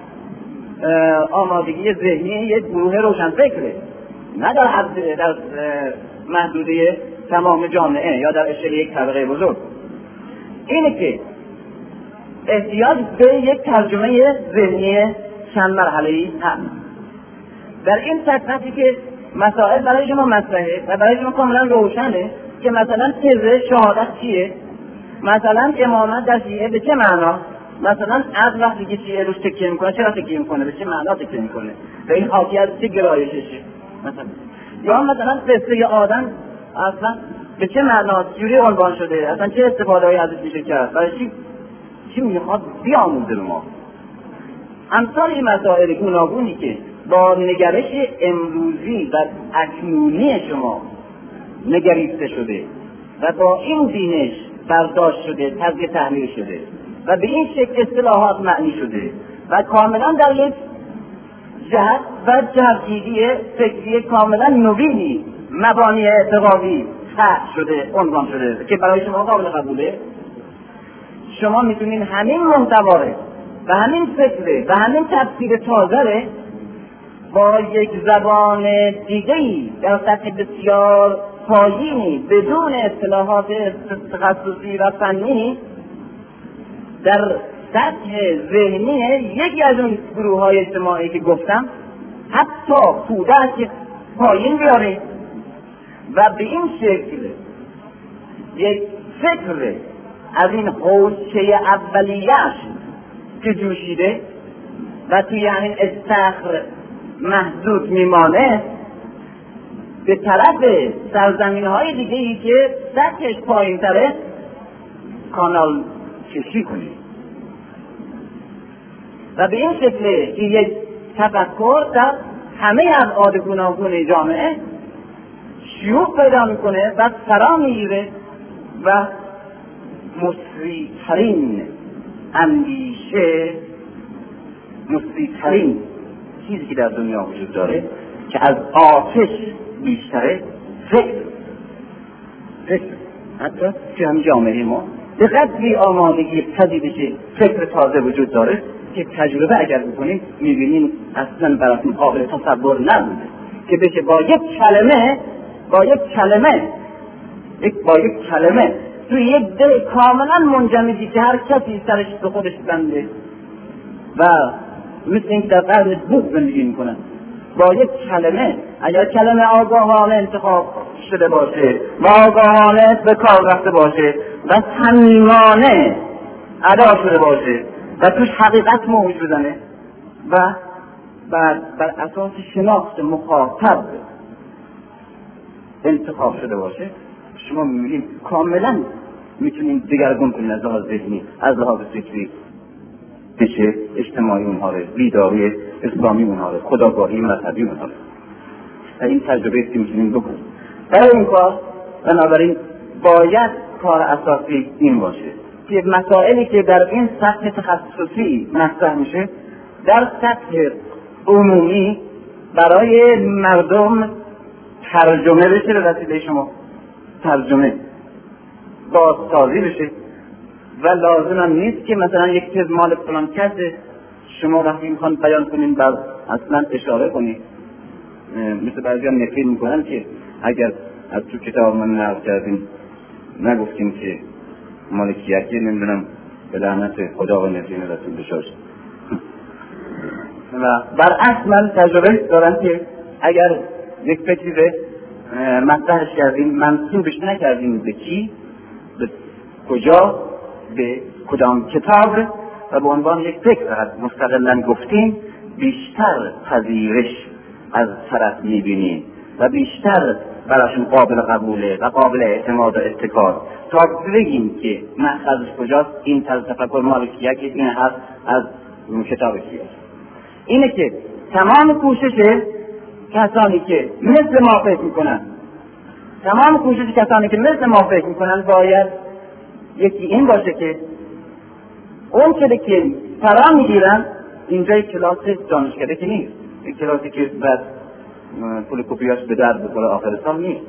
آمادگی ذهنی یک گروه روشنفکره، نه در محدوده تمام جامعه یا در اشل یک طبقه بزرگ. اینه که احتیاج به یک ترجمه ذهنی چند مرحله‌ای هست. در این سطحی که مسائل برای شما مطرحه و برای شما کاملا روشنه که مثلا تزه شهادت چیه، مثلا امامت در شیعه به چه معنا، مثلا از وقتی که شیعه روش تکیه میکنه چرا تکیه میکنه، به چه معنا تکیه میکنه و این حاکی از چه گرایششه مثلا، یا مثلا قصه آدم اصلا به چه معنا جوری عنوان شده، اصلا چه استفاده‌ای ازش میشه کرد، برای چی میخواد بیاموزه به ما. امثال این مسائل گوناگونی که با نگرش امروزی و اکنونی شما نگریسته شده و با این بینش برداشت شده، تجزیه تحلیل شده و به این شکل اصطلاحات معنی شده و کاملا در یک جهت و جهتگیری فکری کاملا نوینی مبانی اعتقادی طرح شده، عنوان شده که برای شما قابل قبوله. شما میتونین همین محتواره و همین فکره و همین تفسیر تازه با یک زبان دیگه‌ای در سطح بسیار پایینی بدون اصطلاحات تخصصی و فنی در سطح ذهنی یکی از اون گروه‌های اجتماعی که گفتم حتی کودک پایین بیارید و به این شکل یک فکر از این حوزه اولیه‌اش که جوشیده و توی همین استخر محدود میمانه به طرف سرزمین‌های دیگه‌ای که سطحش پایین‌تره کانال کشی کنید و به این شکل که یک تفکر در همه ابعاد گوناگون جامعه شیوع پیدا میکنه و فرا میگیره و مصری‌ترین اندیشه، مصری‌ترین چیزی که در دنیا وجود داره که از آتش بیشتره فکر حتی که هم جامعه ما به قدری آمادگی پذیرش فکر تازه وجود داره که تجربه اگر بکنیم میبینیم اصلا براتون قابل تصور نبوده که بشه با یک کلمه توی یک دل کاملا منجمدی که هر کسی سرش به خودش بنده و مثل اینکه در قرن بوق زندگی میکنن، با یک کلمه اگر کلمه آگاهانه انتخاب شده باشه و آگاهانه به کار رفته باشه و صمیمانه ادا شده باشه و توش حقیقت موج بزنه و بر اساس شناخت مخاطب انتخاب شده باشه، شما میبینید کاملا میتونید دگرگون کنید از لحاظ ذهنی، از لحاظ فکری، بشه اجتماعی اونها رو، بیداری اسلامی اونها رو، خودآگاهی مذهبی اونها رو. این تجربه که میتونید بکنید. برای این کار بنابراین باید کار اساسی این باشه که مسائلی که در این سطح تخصصی مطرح میشه در سطح عمومی برای مردم ترجمه بشه، به وسیله شما ترجمه بازسازی بشه و لازم هم نیست که مثلا یک چیز مال فلان کسه شما وقتی میخوان بیان کنین بعد اصلا اشاره کنید. مثل بعضی هم نفیر میکنن که اگر از تو کتاب من نقل کردیم نگفتیم که مالکیتی نمیدونم به لعنت خدا و نفرین رسول بشاش و برعکس من تجربه دارم که اگر یک فکری مطرحش کردیم منصوبش نکردیم به کی، به کجا، به کدام کتاب و به عنوان یک فکر مستقلاً گفتیم بیشتر پذیرش از طرف میبینیم و بیشتر براشون قابل قبوله و قابل اعتماد و اتکار تا بگیم که مأخذش کجاست. این طرز تفکر مال کیه که این هست از کتاب کیه. اینه که تمام کوشش کسانی که مثل ما فکر میکنن، تمام کوشش کسانی که مثل ما فکر میکنن باید یکی این باشه که اون چیزی که فرا میگیرن اینجا کلاس دانشکده که نیست، یک کلاسی که بعد پول کپیاش به در بخوره آخر سال نیست.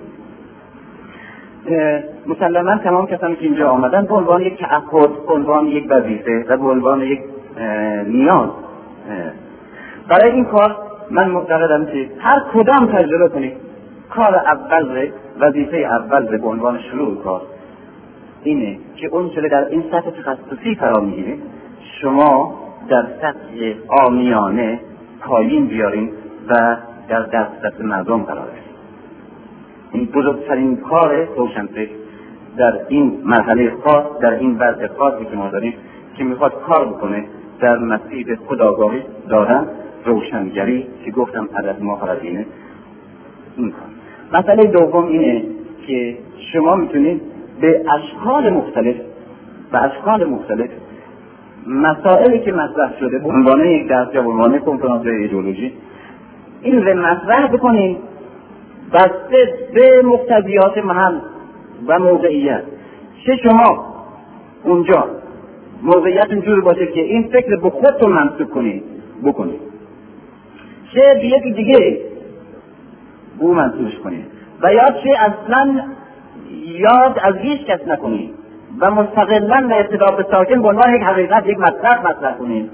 مسلماً تمام کسانی که اینجا آمدن به عنوان یک تعهد، به عنوان یک وظیفه و به عنوان یک نیاز. برای این کار من معتقدم که هر کدام تجربه کنید کار اول، وظیفه اول به عنوان شروع کار اینه که اون چیزی در این سطح تخصصی فرا میگیره شما در سطح عامیانه پایین بیارین و در دست مردم قرار بدید. این بزرگترین کار روشنفکر در این مرحله خاص، در این وضع خاصی که ما داریم که میخواد کار بکنه در مسیر خودآگاهی دادن، روشنگری که گفتم عدد ما فرضینه این کار. مسئله دوم اینه که شما میتونید به اشکال مختلف مسائلی که مطرح شده به عنوان یک درس یا به عنوان کنفرانس ایدئولوژی این رو مطرح بکنید بسته به مقتضیات محل و موقعیت. چه شما اونجا موقعیت اینجور باشه که این فکر به خودتون منسوب بکنید، چه به یکی دیگه او منسوبش کنید و یا چه اصلا یاد از هیچ کس نکنید و مستقلاً و ارتباط ساکن به عنوان یک حقیقت یک مطرح کنید.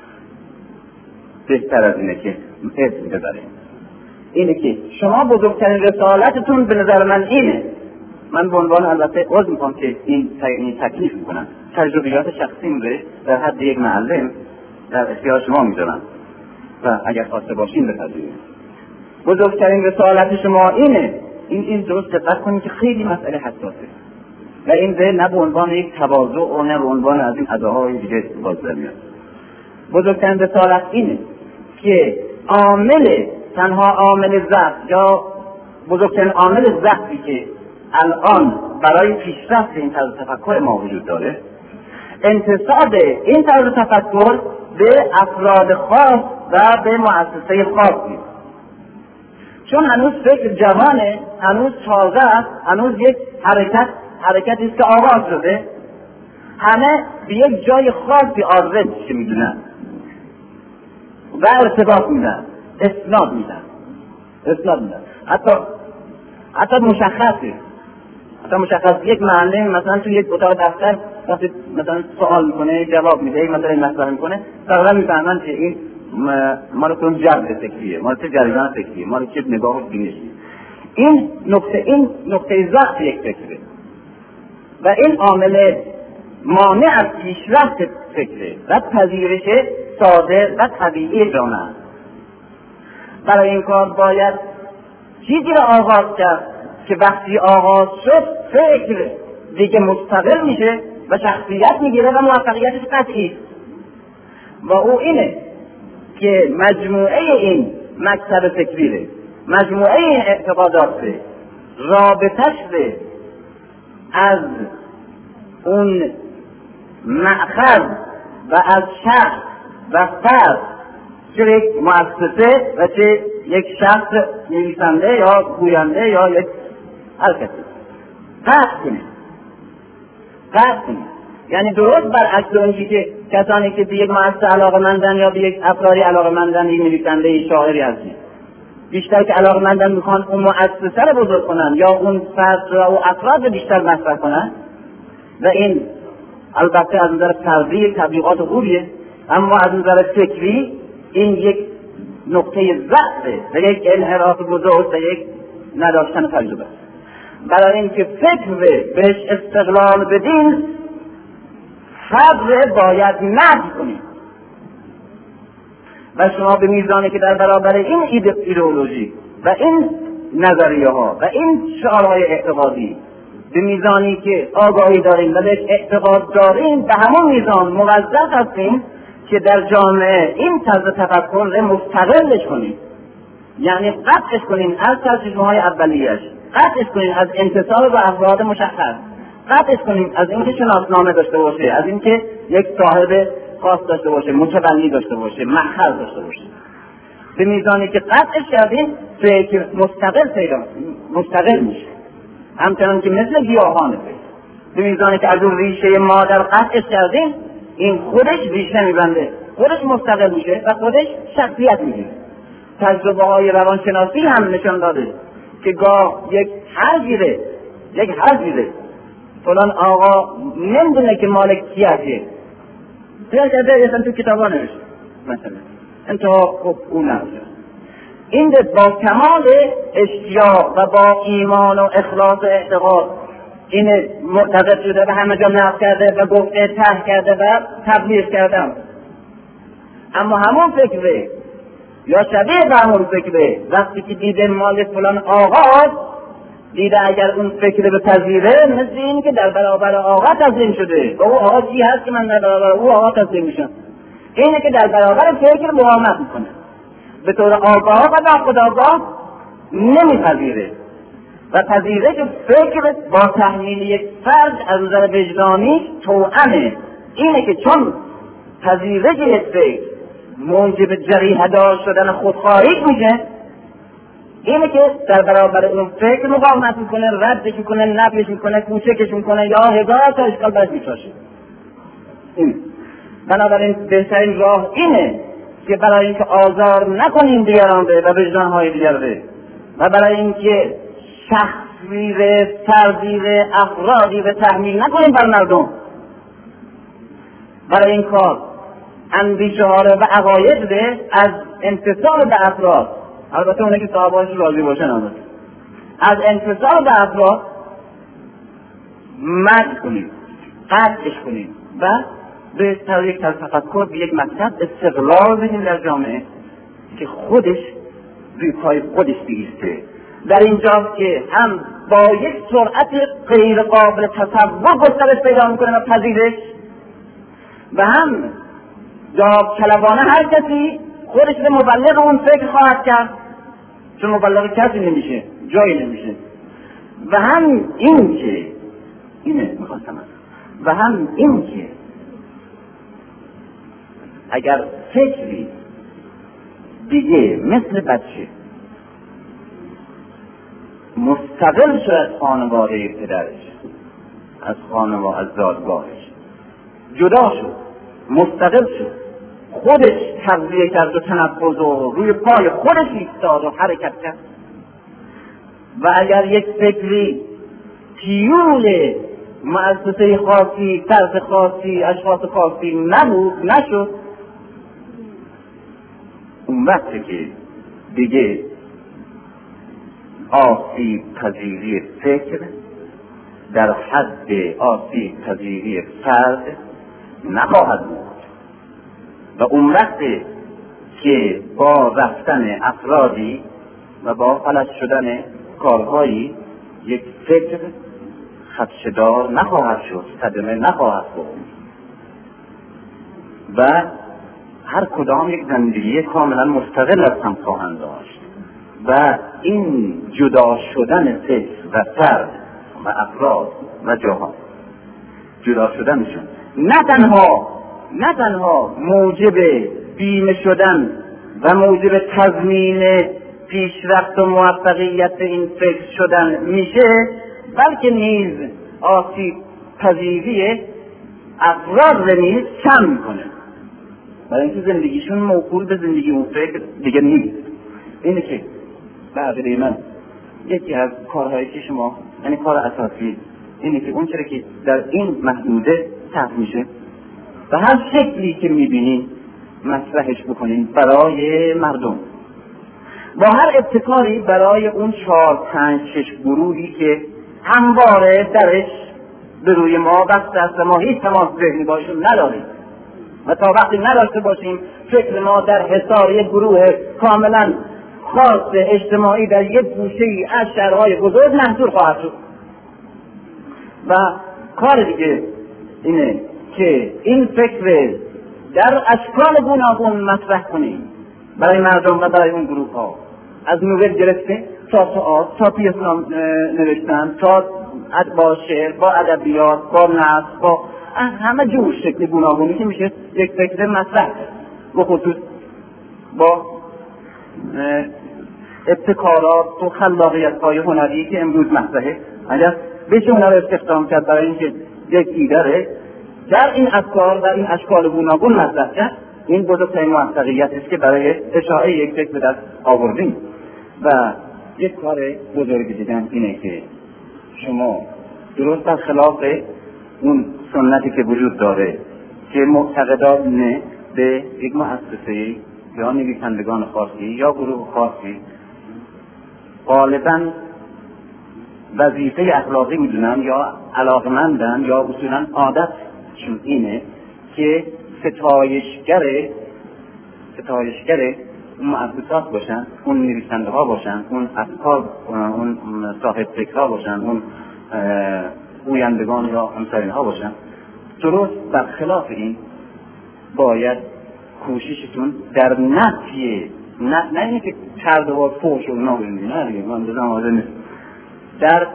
بهتر از اینه که اسم ببرید. اینه که شما بزرگترین رسالتتون به نظر من اینه. من به عنوان البته عذر میخوام که این تکلیف میکنم، تجربیات شخصیم رو در حد یک معلم در اختیار شما میذارم و اگر خواسته باشین بپذیرید. بزرگترین رسالت شما اینه. این درست دقت کنید که خیلی مسئله حساسه و این نه به عنوان یک تواضع و نه به عنوان از این اداهای دیگه باز میاد. بزرگترین رسالت اینه که تنها عامل ضعف یا بزرگترین عامل ضعفی که الان برای پیشرفت این طرز تفکر ما وجود داره انتصاب این طرز تفکر به افراد خاص و به مؤسسه خاصی. چون هنوز فکر جوانه، هنوز تازه است، هنوز یک حرکتی است که آغاز شده، همه به یک جای خاصی آدرس میدونن و ارتباط میدن، اسناد میدن. حتی مشخص یک معلم مثلا تو یک اتاق دفتر وقتی مثلا سوال میکنه جواب میده، یک مسئله مطرح میکنه، تقریبا میفهمن که این مال اون جبر فکریه، مال چه جریان فکریه، مال چه نگاه بینشی. این نقطه ضعف یک فکره و این عامل مانع از پیشرفت فکره و پذیرش ساده و طبیعی جامعه. برای این کار باید چیزی را آغاز کرد که وقتی آغاز شد فکر دیگه مستقل میشه و شخصیت میگیره و موفقیتش قطعی. و او اینه که مجموعه این مکتب فکریه، مجموعه این اعتقادات رابطش به از اون مأخذ و از شخص و فرد، چه یک مؤسسه و چه یک شخص نویسنده یا گوینده یا یک هر کسی قطع کنه. یعنی درست برعکس اونی که کسانی که به یک مؤسسه علاقه‌مندن یا به یک افرادی علاقه‌مندن، یک نویسنده، یک شاعری هستن، بیشتر که علاقه‌مندن میخوان اون مؤسسه رو بزرگ کنن یا اون فرد و اون افراد رو بیشتر مطرح کنن و این البته از نظر فردی تبلیغات خوبیه، اما از نظر فکری این یک نقطه ضعفه و یک انحراف بزرگ و یک نداشتن تجربه. برای اینکه فکر بهش استقلال بدین صبر باید نقد کنید و شما به میزانی که در برابر این ایدئولوژی و این نظریه ها و این شعارهای اعتقادی به میزانی که آگاهی داریم و بهش اعتقاد داریم به همون میزان موظف هستیم که در جامعه این طرز تفکر رو مستقلش کنیم، یعنی قطعش کنیم از سرچشمه‌های اولیه‌اش، قطعش کنیم از انتصاب به افراد مشخص، قطعش کنیم از اینکه شناسنامه داشته باشه، از اینکه یک صاحب خاص داشته باشه، متبنی داشته باشه، مأخذ داشته باشه. به میزانی که قطعش کردیم فکر مستقل میشه، همچنان که مثل گیاهان فکر. به میزانی که از اون ریشه مادر قطعش کردیم این خودش ریشه میبنده، خودش مستقل میشه و خودش شخصیت میگیره. تجربه های روانشناسی هم نشان داده که گاه یک حرجیره فلان آقا نمیدونه که مال کیه، تو کتابا نوشته مثلا انتها خب اون نمیشه. این با کمال اشتیاق و با ایمان و اخلاص و اعتقاد این معتقد شده و همه جا نقل کرده و گفته ته کرده و تبلیغ کردم. اما همون فکره یا شبیه به همون فکره وقتی که دیده مال فلان آقا، دیده اگر اون فکر به پذیره مثل این که در برابر آقا تسلیم شده. او آقا چی هست که من در برابر او آقا تسلیم میشم؟ اینه که در برابر فکر مقاومت میکنه، به طور آگاه و ناخودآگاه نمیپذیره و پذیرش فکر با تحمیل یک فرد از نظر وجدانی توأمه. اینه که چون پذیرش یک فکر موجب جریحه دار شدن خودخواهی میشه، اینه که در برابر اون فکر مقاومت میکنه، ردش میکنه، نفیش میکنه، کوچکش میکنه یا هزار تا اشکال برش میتراشه. این بنابراین بهترین راه اینه که برای اینکه آزار نکنیم دیگران و وجدانهای دیگر و برای اینکه شخصی و فردی و افرادی و تحمیل نکنیم بر مردم، برای این کار اندیشه ها و عقاید از انتصال به افراد، البته اونه که صاحبانش راضی باشن، از انتصال به افراد مد کنیم، قطعش کنیم و به طریق تفکر به یک مطلب استقلال بدیم در جامعه که خودش روی پای خودش بیسته. در اینجاست که هم با یک سرعت غیر قابل تصور گسترش پیدا میکنه و پذیرش، و هم جواب طلبانه هر کسی خودش به مبلغ اون فکر خواهد کرد، چون مبلغ کسی نمیشه، جایی نمیشه. و هم این که اگر فکری دیگه مثل بچه مستقل شد از خانواده پدرش، از خانواده، از زادگاهش جدا شد، مستقل شد، خودش تغذیه کرد و تنفس و روی پای خودش ایستاد و حرکت کرد، و اگر یک فکری تیول مؤسسه خاصی، طرز خاصی، اشخاص خاصی نشد، اون وقتی که دیگه آسیب پذیری فکر در حد آسیب پذیری فرد نخواهد بود، و اون وقتی که با رفتن افرادی و با فلج شدن کارهایی یک فکر خدشه‌دار نخواهد شد، صدمه نخواهد بود و هر کدام یک زندگی کاملا مستقل از هم خواهند داشت. و این جدا شدن فکر و فرد و افراد و جاها، جدا شدنشون نه تنها موجب بیمه شدن و موجب تضمین پیشرفت و موفقیت این فکر شدن میشه، بلکه نیز آسیب پذیری افراد رو نیز کم میکنه، برای اینکه زندگیشون موکول به زندگی اون فکر دیگه نیست. اینه که بعد من یکی از کارهایی که شما، یعنی کار اساسی اینه که اون چرا که در این محدوده صرف میشه و هر شکلی که میبینین مطرحش بکنین برای مردم، با هر ابتکاری برای اون 4 5 6 گروهی که همواره درش به روی ما بسته است و ما هیچ تماس ذهنی باشون نداریم، و تا وقتی نداشته باشیم فکر ما در حصار یک گروه کاملا خاص اجتماعی در یک گوشه ای از شهرهای بزرگ محصور خواهد شد. و کار دیگه اینه که این فکر در اشکال گوناگون مطرح کنیم برای مردم و برای اون گروه ها، از نوبل گرفته تا تئاتر، تا پیسنام نوشتن، تا با شعر، با ادبیات، با نثر، با همه جور شکل گوناگونی که میشه یک فکر مطرح و خصوص با ابتکارات و خلاقیت‌های هنری که امروز مطرحه. اگر بشه اونها رو استخدام کرد برای اینکه یک ایده در این افکار و این اشکال گوناگون مطرح کرد، این بزرگترین موفقیت است که برای اشاعه یک فکر به دست آوردیم. و یک کار بزرگ دیدن اینه که شما درست در خلاف اون سنتی که وجود داره که معتقدان به یک مؤسسه یا نویسندگان خاصی یا گروه خاصی غالباً وظیفه اخلاقی میدونن یا علاقمندن یا اصولاً عادتشون اینه که ستایشگر اون مؤسسات باشن، اون نویسنده ها باشن، اون افکار، اون صاحب فکرها باشن، اون گویندگان یا همسرین ها باشن. درست برخلاف این باید کوششتون در نفی، نه اینکه کرده و فوش و اونا ببینید، نه دیگه من بزنم آزه نیست، در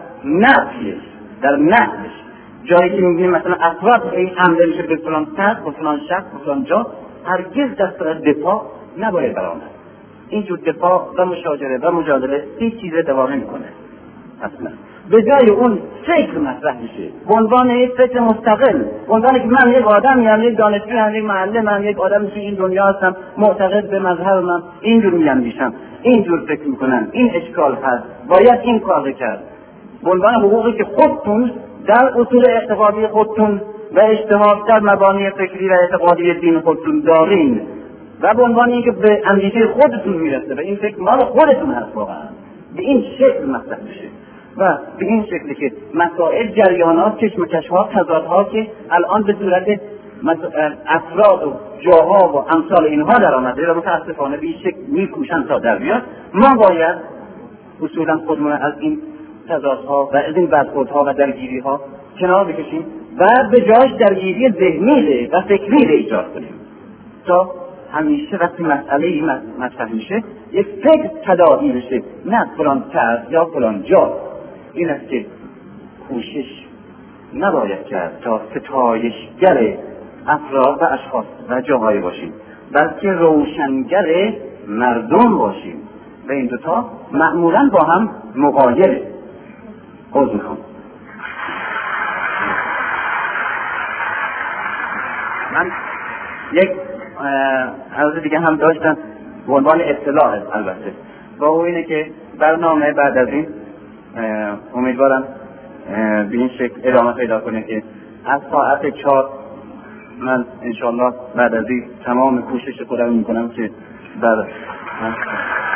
نفیش جایی که میبینیم مثلا افراد این حمله میشه به فلان فرد و فلان شخص و فلان جا، هرگز دست دفاع نباید برآمد. اینجور دفاع و مشاجره و مجادله هیچ چیز دوا نمیکنه اصلا. به جای اون فکر مطرح میشه به عنوان یک فکر مستقل، به عنوان که من یک آدم، یک دانشجو، یک معلم، من یک آدم توی این دنیا هستم، معتقد به مذهب من، اینجور میاندیشم، اینجور فکر میکنم، این اشکال هست، باید این کار کرد. به عنوان حقوقی که خودتون در اصول اعتقادی خودتون و اجتهاد در مبانی فکری و اعتقادی دین خودتون دارین و به عنوان اینکه به اندیشه خودتون میرسه و این فکر مال خودتون هست، واقعا به این شکل مطرح میشه و به این شکلی که مسائل، جریانات، کشمکش‌ها، تضادها که الان به صورت افراد و جاها و امثال اینها در آمده و متاسفانه به این شکل میکوشن تا در بیاد، ما باید اصولا خودمون از این تضادها و از این بدخوردها و درگیری‌ها کنار بکشیم و به جاش درگیری ذهنی و فکری ایجاد کنیم تا همیشه وقتی مسئله مطرح میشه یک فکر تداعی بشه، نه فلان طرف یا فلان جا. این است که کوشش نباید کرد تا ستایشگر افراد و اشخاص و جاهای باشیم، بلکه روشنگر مردم باشیم و این دوتا معمولاً با هم مغایره. عذر میخوام. من یک عرض دیگه هم داشتم به عنوان اطلاع البته، و او اینه که برنامه بعد از این امیدوارم به این شکل ادامه پیدا کنه که از ساعت 4 من انشاءالله بعد از این تمام کوشش خودم میکنم که